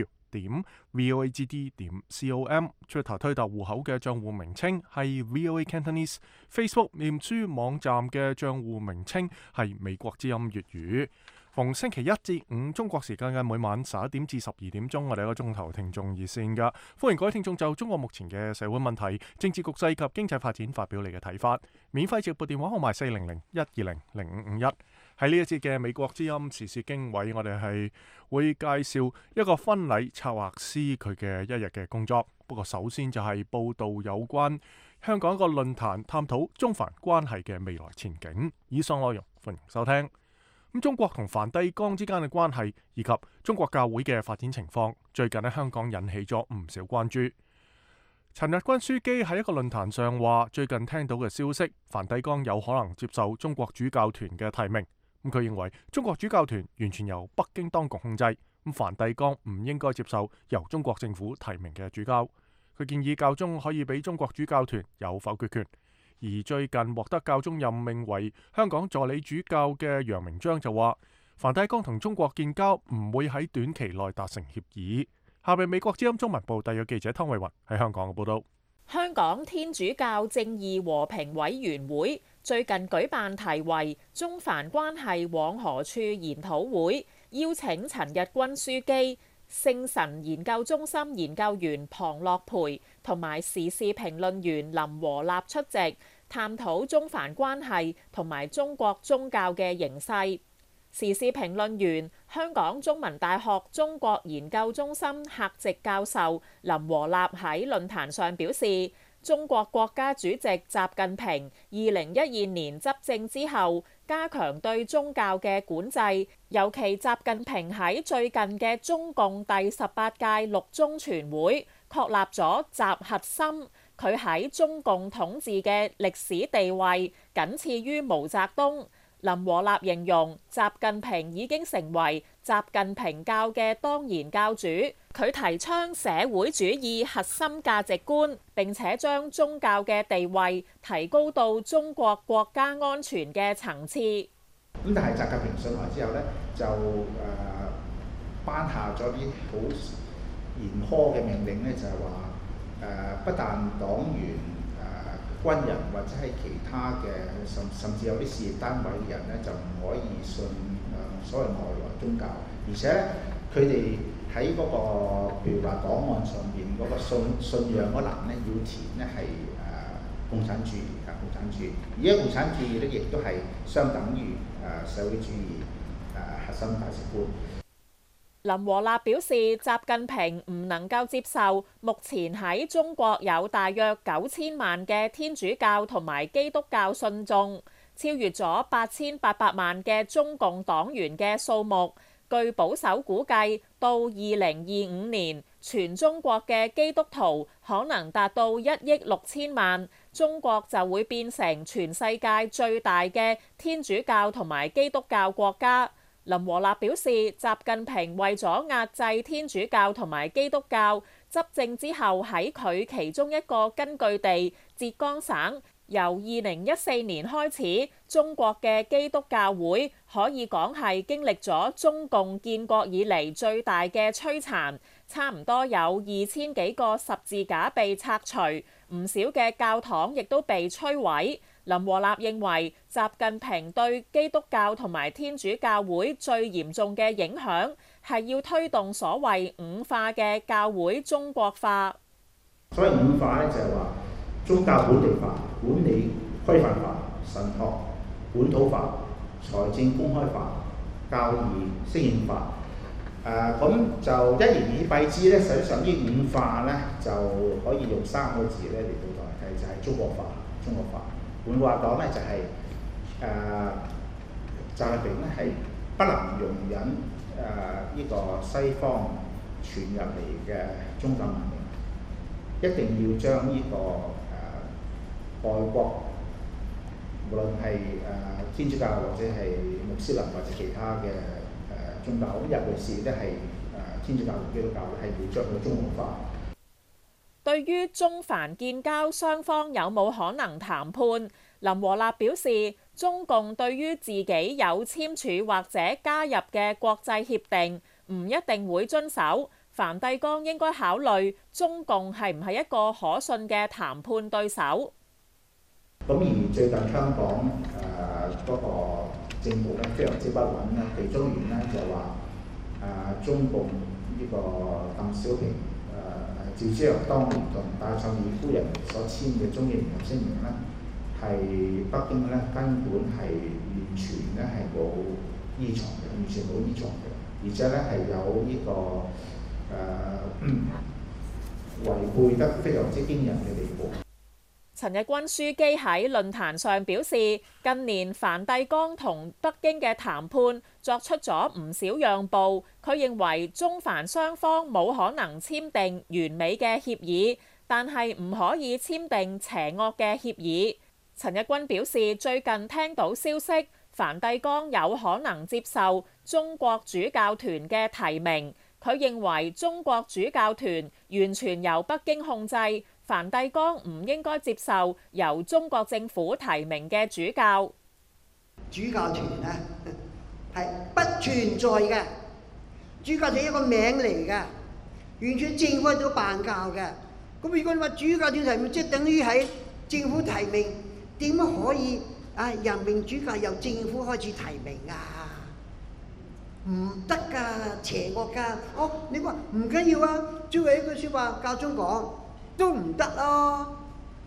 S1: 3w.voagd.com。Twitter 推特戶口嘅賬戶名稱係 VOA Cantonese。Facebook 臉書網站嘅賬戶名稱係美國之音粵語。逢星期1至5中國時間嘅每晚11點至12點鐘，我哋有個鐘頭聽眾熱線㗎，歡迎各位聽眾就中國目前嘅社會問題、政治局勢及經濟發展發表你嘅睇法。免費直撥電話號碼400-120-0551。喺呢一節嘅美國之音時事經緯，我哋係會介紹一個婚禮策劃師佢嘅一日嘅工作。不過首先就係報導有關香港一個論壇探討中梵關係嘅未來前景。以上內容歡迎收聽。中國同梵蒂岡之間嘅關係以及中國教會嘅發展情況，最近喺香港引起咗唔少關注。陳日君樞機喺一個論壇上話，最近聽到嘅消息，梵蒂岡有可能接受中國主教團嘅提名。佢認為中國主教團完全由北京當局控制，梵蒂岡唔應該接受由中國政府提名嘅主教。佢建議教宗可以俾中國主教團有否決權。而最近獲得教宗任命為香港助理主教嘅楊明章就話，梵蒂岡同中國建交唔會喺短期內達成協議。下邊美國之音中文部特約記者湯慧雲喺香港嘅報道。
S10: 香港天主教正義和平委員會最近舉辦題為中梵關係往何處研討會，邀請陳日君樞機、聖神研究中心研究員龐樂培同埋時事評論員林和立出席，探討中梵關係同埋中國宗教嘅形勢。時事評論員、香港中文大學中國研究中心客席教授林和立喺論壇上表示，中國國家主席習近平2012年執政之後，加強對宗教嘅管制，尤其習近平喺最近嘅中共第18屆六中全會確立咗習核心，佢喺中共統治嘅歷史地位僅次於毛澤東。林和立形容習近平已經成為習近平教嘅當然教主，佢提倡社會主義核心價值觀，並且將宗教嘅地位提高到中國國家安全嘅層次。
S11: 咁但係習近平上台之後呢，就頒下咗啲好嚴苛嘅命令呢，就係話不但黨員、軍人或者係其他嘅甚至有啲事業單位嘅人咧，就唔可以信所謂外來宗教，而且咧佢哋喺嗰個譬如話檔案上邊嗰個信仰嗰欄咧，要填咧係共產主義啊，共產主義。而家共產主義咧，亦都係相等於社會主義核心價值觀。
S10: 林和立表示，習近平唔能夠接受目前喺中國有大約9000萬嘅天主教同埋基督教信眾，超越咗8800萬嘅中共黨員嘅數目。據保守估計，到2025年，全中國嘅基督徒可能達到1億6千萬，中國就會變成全世界最大嘅天主教同埋基督教國家。林和立表示，習近平為咗壓制天主教同埋基督教，執政之後喺佢其中一個根據地浙江省，由2014年開始，中國嘅基督教會可以講係經歷咗中共建國以嚟最大嘅摧殘，差唔多有2000幾個十字架被拆除，唔少嘅教堂亦都被摧毀。林和立認為，習近平對基督教同埋天主教會最嚴重嘅影響係要推動所謂五化嘅教會中國化。
S11: 所謂五化咧，就係話宗教本地化、管理規範化、神學本土化、 財政公開法、教義適應法。咁就一言以蔽之咧，實際上呢5法咧就可以用3個字咧嚟到代替，就係中國法。中國法換句話講咧，就係習近平咧係不能容忍呢個西方傳入嚟嘅宗教文明，一定要將呢個外國，無論係天主教或者係穆斯林或者其他嘅宗教，咁尤其是咧係天主教同基督教咧，係要將佢中國化。
S10: 對於中梵建交雙方有冇可能談判，林和立表示，中共對於自己有簽署或者加入嘅國際協定唔一定會遵守。梵蒂岡應該考慮中共係唔係一個可信嘅談判對手。
S11: 咁而最近香港嗰個政府咧非常之不穩啦，其中原因就話中共呢個鄧小平趙紫陽當年同戴卓爾夫人所簽嘅中英聯合聲明咧，係北京咧根本係完全咧係冇依從嘅，完全冇依從嘅，而且咧係有呢個違背得非常之驚人嘅地步。
S10: 陳日君樞機喺論壇上表示，近年梵蒂岡同北京嘅談判作出咗唔少讓步。佢認為中梵雙方冇可能簽訂完美嘅協議，但係唔可以簽訂邪惡嘅協議。陳日君表示，最近聽到消息，梵蒂岡有可能接受中國主教團嘅提名。佢認為中國主教團完全由北京控制，梵蒂岡唔應該接受由中國政府提名嘅主教。
S2: 主教團呢係不存在嘅，主教團係一個名嚟嘅，完全政府喺度辦教嘅。咁如果你話主教團提名，即係等於喺政府提名，點可以任命主教由政府開始提名啊？唔得㗎，邪惡㗎。你話唔緊要啊，作為一句説話，教宗講都唔得咯。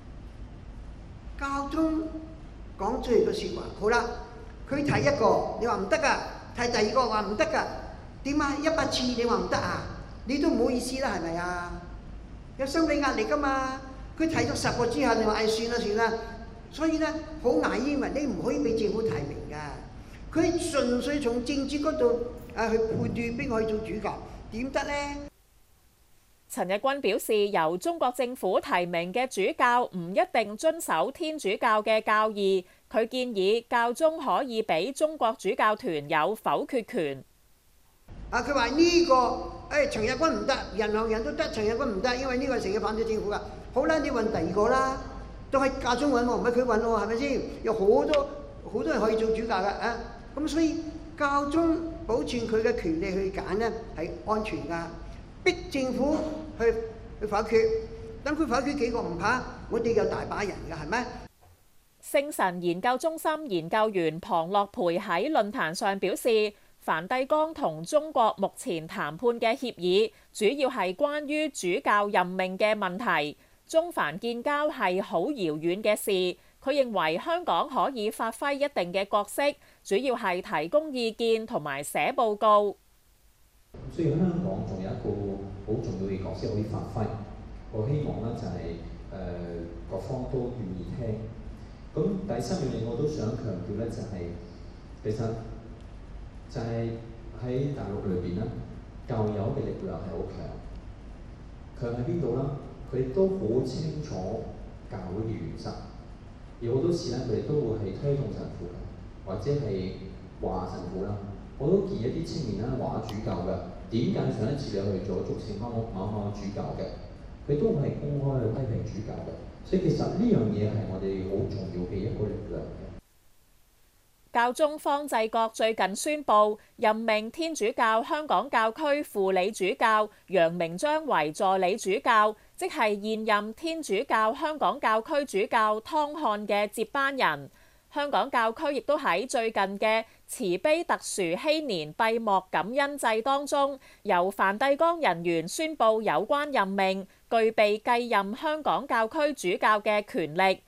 S2: 教宗講出嚟個説話，好啦，佢提一個，你話唔得㗎；提第二個話唔得㗎。點啊？100次你話唔得啊？你都唔好意思啦，係咪啊？有心理壓力㗎嘛。佢提咗10個之後，你話算啦。所以咧，好牙煙雲，你唔可以俾政府提名㗎。佢純粹從政治嗰度去判斷邊個可以做主教，點得呢？
S10: 陳日君表示，由中國政府提名嘅主教唔一定遵守天主教嘅教義。佢建議教宗可以俾中國主教團有否決權。
S2: 佢話呢個陳日君唔得，人行人都得，陳日君唔得，因為呢個係成日反對政府㗎。好啦，你揾第二個啦，都係教宗揾喎，唔係佢揾喎，係咪先？有好多人可以做主教㗎咁所以教宗保存佢嘅權利去揀呢係安全㗎，逼政府去否決，等佢否決幾個唔怕，我哋有大把人㗎，係咪？
S10: 聖神研究中心研究員龐樂培喺論壇上表示，梵蒂岡同中國目前談判嘅協議，主要係關於主教任命嘅問題，中梵建交係好遙遠嘅事。佢認為香港可以發揮一定嘅角色，主要係提供意見同埋寫報告。
S12: 所以香港仲有一個好重要嘅角色可以發揮。我希望咧就係各方都願意聽。咁第三樣嘢我都想強調咧就係、其實就係喺大陸裏邊咧，教友嘅力量係好強。強喺邊度啦？佢都好清楚教會嘅原則。而好多時咧，佢哋都會係推動神父或者係話神父啦。我都見一啲青年咧話主教嘅，點解上一次你去咗俗稱某主教嘅？佢都係公開去批評主教嘅。所以其實呢樣嘢係我哋好重要嘅一個力量嘅。
S10: 教宗方濟各最近宣布任命天主教香港教區輔理主教楊明章為助理主教，即係現任天主教香港教區主教湯漢嘅接班人。香港教區亦都喺最近嘅慈悲特殊禧年閉幕感恩祭當中，由梵蒂岡人員宣布有關任命，具備繼任香港教區主教嘅權力。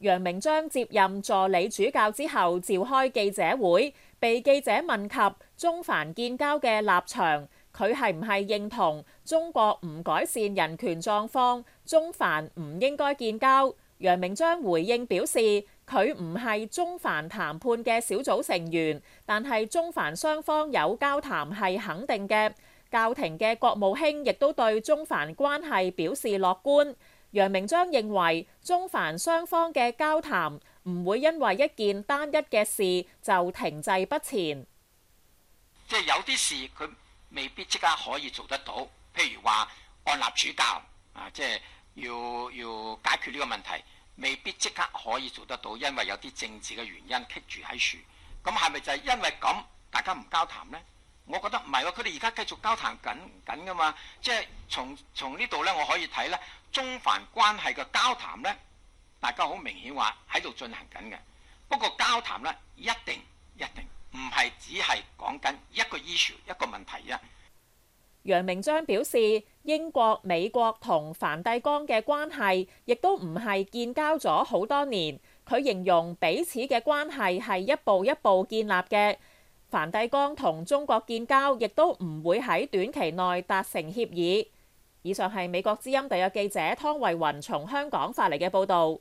S10: 楊明章接任助理主教之後，召開記者會，被記者問及中梵建交嘅立場，佢係唔係認同中國唔改善人權狀況，中梵唔應該建交？楊明章回應表示，佢唔係中梵談判嘅小組成員，但係中梵雙方有交談係肯定嘅。教廷嘅國務卿亦都對中梵關係表示樂觀。楊明章認為中梵雙方嘅交談唔會因為一件單一嘅事就停滯不前。
S13: 即係有啲事佢未必即刻可以做得到，譬如話按立主教啊，即係要解決呢個問題，未必即刻可以做得到，因為有啲政治嘅原因棘住喺樹。咁係咪就係因為咁大家唔交談呢？我覺得唔係喎，佢哋而家繼續交談緊㗎嘛。即係從呢度呢，我可以睇呢，中梵關係嘅交談呢，大家好明顯話喺度進行緊嘅。不過交談呢，一定唔係只係講緊一個 issue 一個問題啊。
S10: 楊明章表示，英國、美國同梵蒂岡嘅關係亦都唔係建交咗好多年。佢形容彼此嘅關係係一步一步建立嘅。梵蒂岡同中國建交，亦都唔會喺短期內達成協議。以上係美國之音特約記者湯慧雲從香港發嚟嘅報導。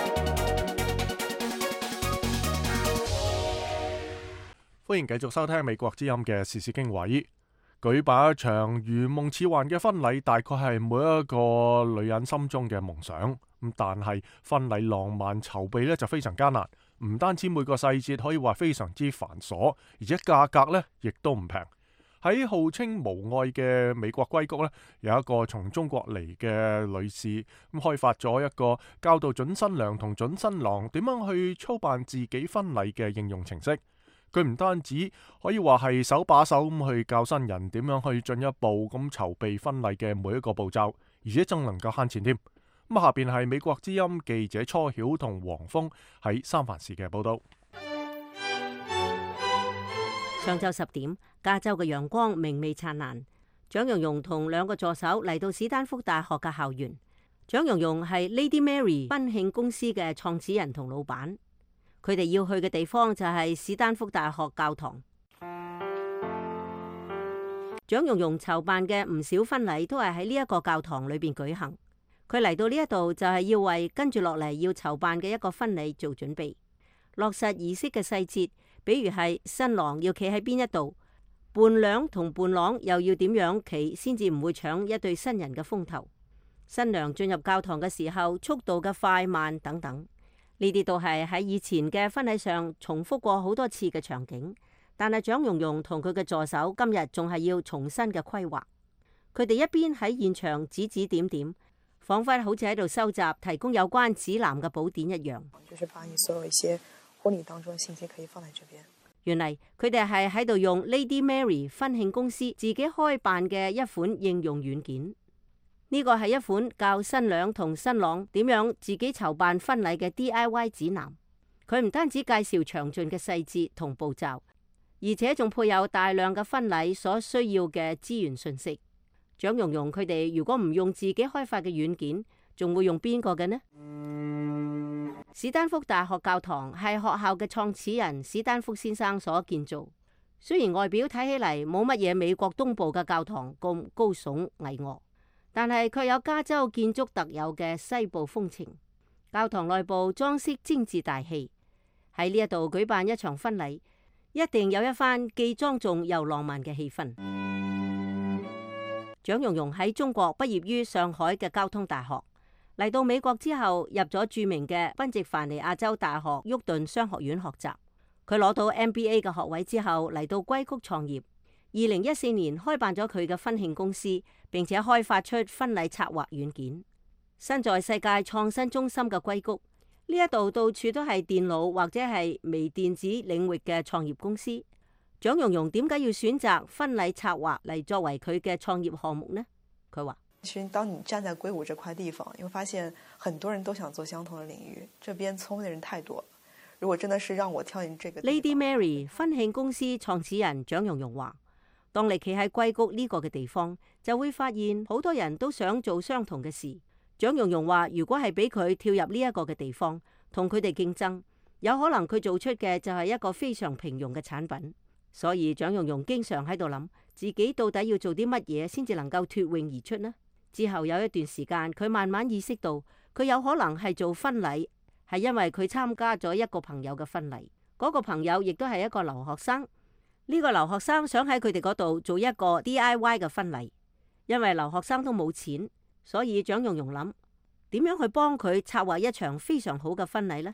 S1: 歡迎繼續收聽美國之音嘅時事經緯。舉辦一場如夢似幻嘅婚禮，大概係每一個女人心中嘅夢想。咁但係婚禮浪漫籌備呢就非常艱難。唔單止每個細節可以話非常之繁瑣，而且價格呢亦都唔平。喺號稱無愛嘅美國硅谷呢，有一個從中國嚟嘅女士咁開發咗一個教導準新娘同準新郎點樣去操辦自己婚禮嘅應用程式。佢唔單止可以話係手把手咁去教新人點樣去進一步咁籌備婚禮嘅每一個步驟，而且仲能夠慳錢添。咁下邊係美國之音記者初曉同黃峰喺三藩市嘅報道。
S6: 上晝10點，加州嘅陽光明媚燦爛。蔣容容同2個助手嚟到史丹福大學嘅校園。蔣容容係 Lady Mary 婚慶公司嘅創始人同老闆。佢哋要去嘅地方就係史丹福大學教堂。蔣容容籌辦嘅唔少婚禮都係喺呢一個教堂裏邊舉行。佢嚟到呢一度就係要為跟住落嚟要籌辦嘅一個婚禮做準備，落實儀式嘅細節，比如係新郎要企喺邊一度，伴娘同伴郎又要點樣企先至唔會搶一對新人嘅風頭，新娘進入教堂嘅時候速度嘅快慢等等，呢啲都係喺以前嘅婚禮上重複過好多次嘅場景，但係蔣容容同佢嘅助手今日仲係要重新嘅規劃。佢哋一邊喺現場指指點點，彷彿好似喺度收集提供有關指南嘅寶典一樣。
S14: 就是把你所有一些婚禮當中嘅信息可以放在這邊。
S6: 原嚟佢哋係喺度用 Lady Mary 婚慶公司自己開辦嘅一款應用軟件。呢個係一款教新娘同新郎點樣自己籌辦婚禮嘅 DIY 指南。佢唔單止介紹詳盡嘅細節同步驟，而且仲配有大量嘅婚禮所需要嘅資源信息。蔣容容佢哋如果唔用自己開發嘅軟件，仲會用邊個嘅呢？史丹福大學教堂係學校嘅創始人史丹福先生所建造。雖然外表睇起嚟冇乜嘢美國東部嘅教堂咁高聳巍峨，但係卻有加州建築特有嘅西部風情。教堂內部裝飾精緻大氣，喺呢一度舉辦一場婚禮，一定有一番既莊重又浪漫嘅氣氛。蔣容容喺中國畢業於上海嘅交通大學，嚟到美國之後入咗著名嘅賓夕凡尼亞州大學沃頓商學院學習。佢攞到 MBA 嘅學位之後嚟到硅谷創業。2014年開辦咗佢嘅婚慶公司，並且開發出婚禮策劃軟件。身在世界創新中心嘅硅谷，呢一度到處都係電腦或者係微電子領域嘅創業公司。蔣容容點解要選擇婚禮策劃嚟作為佢嘅創業項目呢？佢話：
S14: 其實當你站在硅谷這塊地方，你會發現很多人都想做相同的領域，這邊聰明的人太多了。如果真的是讓我跳進這個
S6: Lady Mary 婚慶公司創始人蔣容容話：當你企喺硅谷呢個嘅地方，就會發現好多人都想做相同嘅事。蔣容容話：如果係俾佢跳入呢一個嘅地方， 同佢哋競爭，有可能佢做出嘅就係一個非常平庸嘅產品。所以蔣蓉蓉經常喺度諗，自己到底要做啲乜嘢先至能夠脫穎而出呢？之後有一段時間，佢慢慢意識到，佢有可能係做婚禮，係因為佢參加咗一個朋友嘅婚禮，嗰個朋友亦都係一個留學生。呢個留學生想喺佢哋嗰度做一個 DIY 嘅婚禮，因為留學生都冇錢，所以蔣蓉蓉諗點樣去幫佢策劃一場非常好嘅婚禮呢？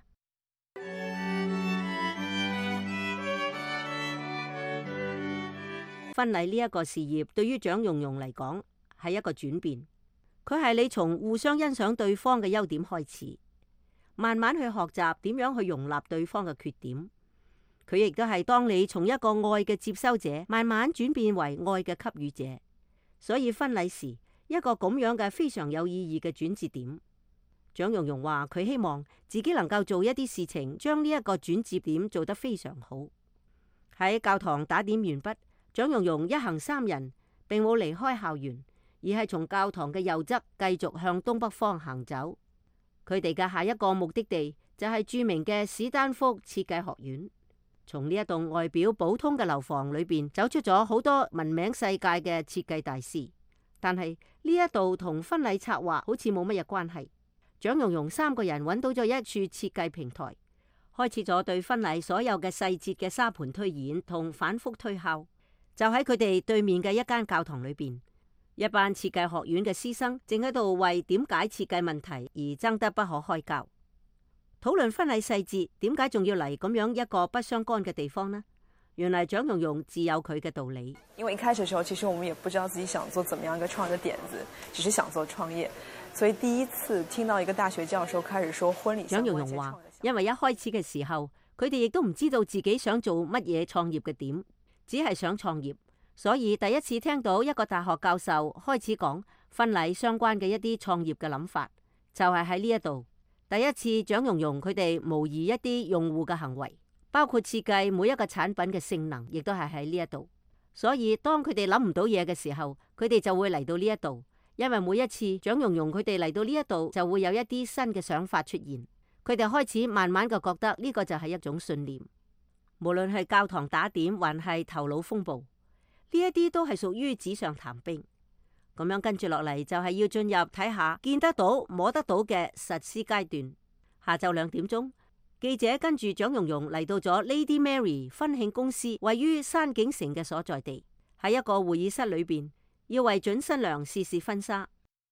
S6: 婚禮呢一個事業對於蔣蓉蓉嚟講係一個轉變，佢係你從互相欣賞對方嘅優點開始，慢慢去學習點樣去容納對方嘅缺點。佢亦都係當你從一個愛嘅接收者，慢慢轉變為愛嘅給予者。所以婚禮時一個咁樣嘅非常有意義嘅轉折點。蔣蓉蓉話佢希望自己能夠做一啲事情，將呢一個轉折點做得非常好。喺教堂打點完畢，蔣蓉蓉一行三人並冇離開校園，而係從教堂嘅右側繼續向東北方行走。佢哋嘅下一個目的地就係著名嘅史丹福設計學院。從呢一棟外表普通嘅樓房裏邊走出咗好多聞名世界嘅設計大師，但係呢一度同婚禮策劃好似冇乜嘢關係。蔣蓉蓉三個人揾到咗一處設計平台，開始咗對婚禮所有嘅細節嘅沙盤推演同反覆推敲。就喺佢哋對面嘅一間教堂裏邊，一班設計學院嘅師生正喺度為點解設計問題而爭得不可開交，討論婚禮細節，點解仲要嚟咁樣一個不相干嘅地方呢？原來蔣蓉蓉自有佢嘅道理。
S14: 因為一開始嘅時候，其實我們也不知道自己想做怎麼樣一個創業嘅點子，只是想做創業。所以第一次聽到一個大學教授開始說婚禮，
S6: 蔣蓉蓉話，因為一開始嘅時候，佢哋亦都唔知道自己想做乜嘢創業嘅點。只係想創業，所以第一次聽到一個大學教授開始講婚禮相關嘅一啲創業嘅諗法，就係喺呢一度。第一次蔣蓉蓉佢哋模擬一啲用戶嘅行為，包括設計每一個產品嘅性能，亦都係喺呢一度。所以當佢哋諗唔到嘢嘅時候，佢哋就會嚟到呢一度，因為每一次蔣蓉蓉佢哋嚟到呢一度，就會有一啲新嘅想法出現。佢哋開始慢慢嘅覺得呢個就係一種信念。無論係教堂打點，還係頭腦風暴，呢一啲都係屬於紙上談兵。咁樣跟住落嚟就係要進入睇下見得到摸得到嘅實施階段。下晝2點，記者跟住蔣蓉蓉嚟到咗 Lady Mary 婚慶公司位於山景城嘅所在地，喺一個會議室裏邊要為準新娘試試婚紗。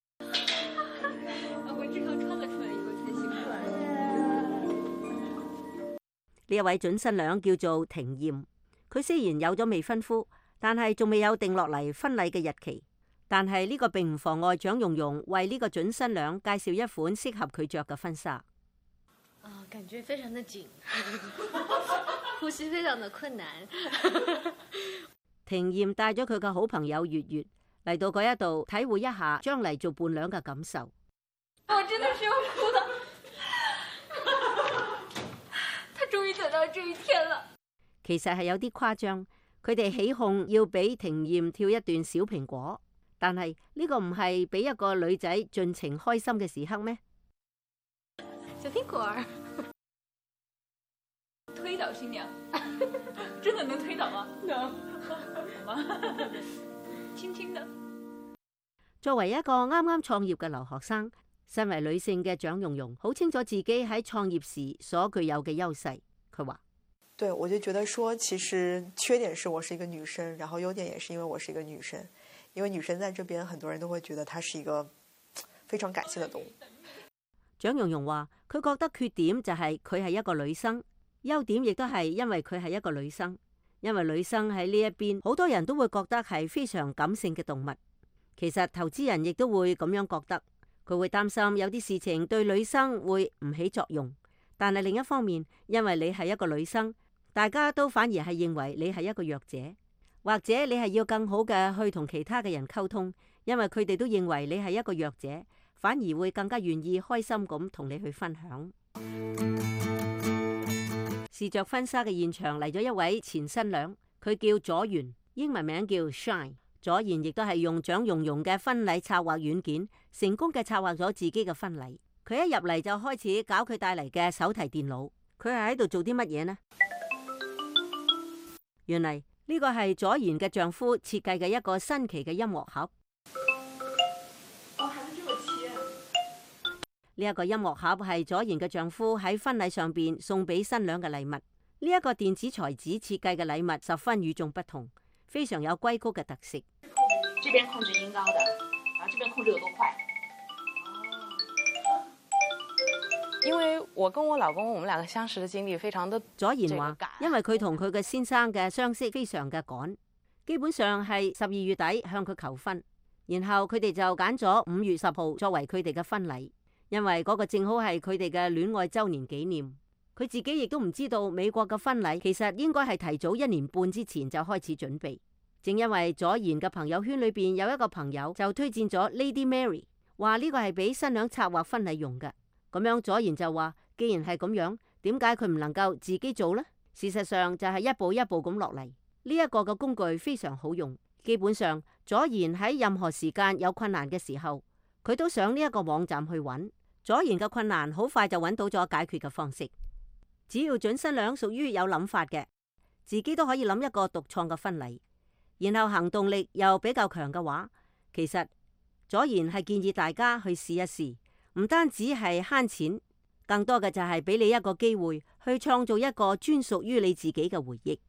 S6: 呢一位準新娘叫做庭艷，佢雖然有咗未婚夫，但係仲未有定落嚟婚禮嘅日期。但係呢個並唔妨礙蔣蓉蓉為呢個準新娘介紹一款適合佢着嘅婚紗。
S15: 感覺非常的緊，呼吸非常的困難。
S6: 庭艷帶咗佢嘅好朋友月月嚟到嗰一度體會一下將嚟做伴娘嘅感受。
S15: 我真的是要哭的。終於等到這一天了。
S6: 其實係有啲誇張，佢哋起哄要俾庭艷跳一段小蘋果，但係呢個唔係俾一個女仔盡情開心嘅時刻咩？
S15: 小蘋果兒，推倒新娘，真的能推倒嗎？能，好嗎？輕輕的。
S6: 作為一個啱啱創業嘅留學生，身為女性嘅蔣蓉蓉好清楚自己喺創業時所具有嘅優勢。佢話：
S14: 對，我就覺得說，其實缺點是我是一個女生，然後優點也是因為我是一個女生。因為女生在這邊，很多人都會覺得她是一個非常感性的動物。
S6: 蔣蓉蓉話：佢覺得缺點就係佢係一個女生，優點亦都係因為佢係一個女生。因為女生喺呢一邊，好多人都會覺得係非常感性嘅動物。其實投資人亦都會咁樣覺得。佢會擔心有啲事情對女生會唔起作用，但係另一方面，因為你係一個女生，大家都反而係認為你係一個弱者，或者你係要更好嘅去同其他嘅人溝通，因為佢哋都認為你係一個弱者，反而會更加願意開心咁同你去分享。試着婚紗嘅現場嚟咗一位前新娘，佢叫左媛，英文名叫 Shine。左媛亦都係用蔣蓉蓉嘅婚禮策劃軟件，成功嘅策劃咗自己嘅婚禮。 佢一入嚟就開始搞佢帶嚟嘅手提電腦。佢係喺度做啲乜嘢呢？原嚟呢個係左賢嘅丈夫設計嘅一個新奇嘅音樂盒。呢一個音樂盒係左賢嘅丈夫喺婚禮上邊送俾新娘嘅禮物。呢一個電子材質設計嘅禮物十分與眾不同，非常有硅谷嘅特色。
S15: 這邊控制音高的，然後這邊控制有多快。
S16: 因為我跟我老公，我們兩個相識的經歷非常的。
S6: 左賢話，因為佢同佢嘅先生嘅相識非常嘅趕，基本上係12月底向佢求婚，然後佢哋就揀咗5月10號作為佢哋嘅婚禮，因為嗰個正好係佢哋嘅戀愛週年紀念。佢自己亦都唔知道美國嘅婚禮其實應該係提早1年半之前就開始準備。正因為左賢嘅朋友圈裏邊有一個朋友就推薦咗 Lady Mary， 話呢個係俾新娘策劃婚禮用嘅。咁樣左賢就話，既然係咁樣，點解佢唔能夠自己做呢？事實上就係一步一步咁落嚟。呢一個嘅工具非常好用，基本上左賢喺任何時間有困難嘅時候，佢都上呢一個網站去揾。左賢嘅困難好快就揾到咗解決嘅方式。只要準新娘屬於有諗法嘅，自己都可以諗一個獨創嘅婚禮，然後行動力又比較強嘅話，其實左賢係建議大家去試一試。唔單止係慳錢，更多嘅就係俾你一個機會去創造一個專屬於你自己嘅回憶。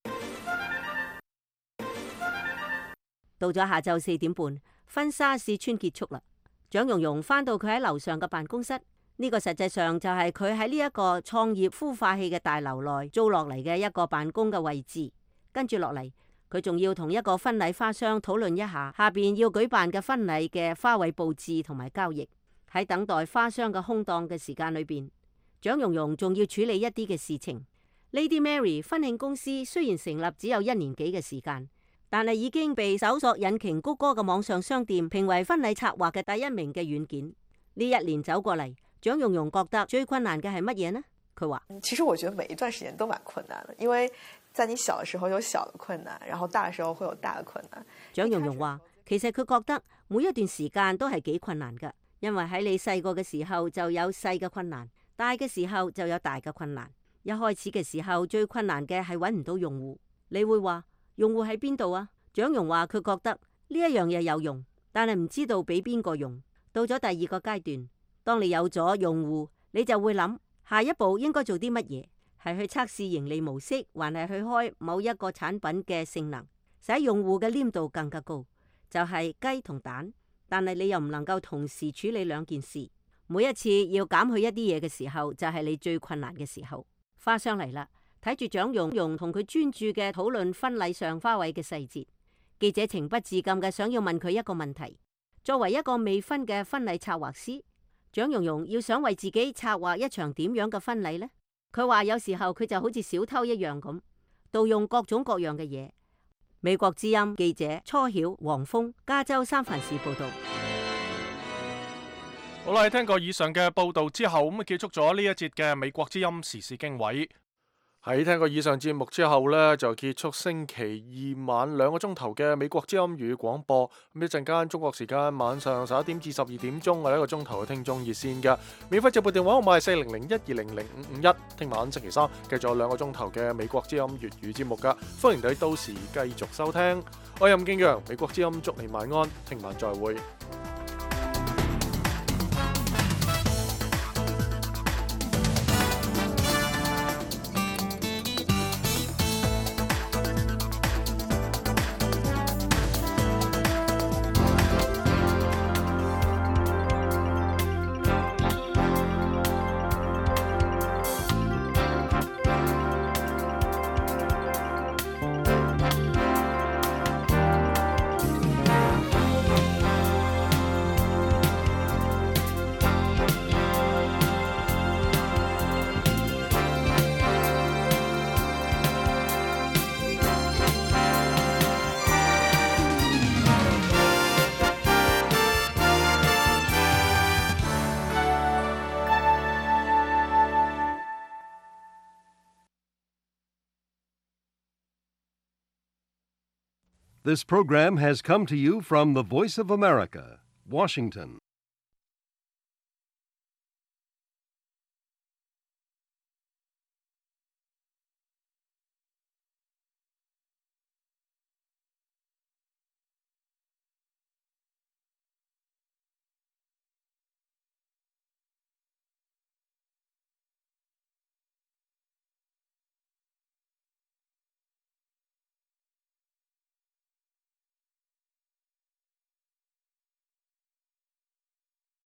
S6: 到咗下晝4點半，婚紗試穿結束啦。蔣蓉蓉返到佢喺樓上嘅辦公室，呢個實際上就係佢喺呢一個創業孵化器嘅大樓內租落嚟嘅一個辦公嘅位置。跟住落嚟，佢仲要同一個婚禮花商討論一下下邊要舉辦嘅婚禮嘅花卉佈置同埋交易。喺等待花商嘅空檔嘅時間裏邊，蔣蓉蓉仲要處理一啲嘅事情。Lady Mary 婚慶公司雖然成立只有1年幾嘅時間，但係已經被搜索引擎谷歌嘅網上商店評為婚禮策劃嘅第1名嘅軟件。呢1年走過嚟，蔣蓉蓉覺得最困難嘅係乜嘢呢？佢話：
S14: 其實我覺得每一段時間都蠻困難的，因為在你小嘅時候有小嘅困難，然後大嘅時候會有大嘅困難。
S6: 蔣蓉蓉話：其實佢覺得每一段時間都係幾困難㗎。因為喺你細個嘅時候就有細嘅困難，大嘅時候就有大嘅困難。一開始嘅時候最困難嘅係揾唔到用戶。你會話用戶喺邊度啊？蔣蓉話佢覺得呢一樣嘢有用，但係唔知道俾邊個用。到咗第2個階段，當你有咗用戶，你就會諗下一步應該做啲乜嘢，係去測試盈利模式，還係去開某一個產品嘅性能，使用戶嘅黏度更加高，就係雞同蛋。但係你又唔能夠同時處理2件事，每一次要減去一啲嘢嘅時候，就係你最困難嘅時候。花商嚟啦，睇住蔣蓉蓉同佢專注嘅討論婚禮上花卉嘅細節，記者情不自禁嘅想要問佢一個問題：作為一個未婚嘅婚禮策劃師，蔣蓉蓉要想為自己策劃一場點樣嘅婚禮呢？佢話有時候佢就好似小偷一樣咁，盜用各種各樣嘅嘢。美國之音記者初曉、黃峰，加州三藩市報道。
S1: 好啦，聽過以上嘅報道之後，咁結束咗呢一節嘅美國之音時事經緯。喺聽過以上節目之後呢，就結束星期2晚2個鐘頭嘅美國之音語廣播。咁一陣間中國時間晚上11點至12點鐘係1個鐘頭嘅聽眾熱線嘅免費直播電話號碼係4001200551。聽晚星期3繼續有2個鐘頭嘅美國之音粵語節目噶，歡迎你到時繼續收聽。我係任敬陽，美國之音祝你晚安，聽晚再會。
S17: This program has come to you from the Voice of America, Washington.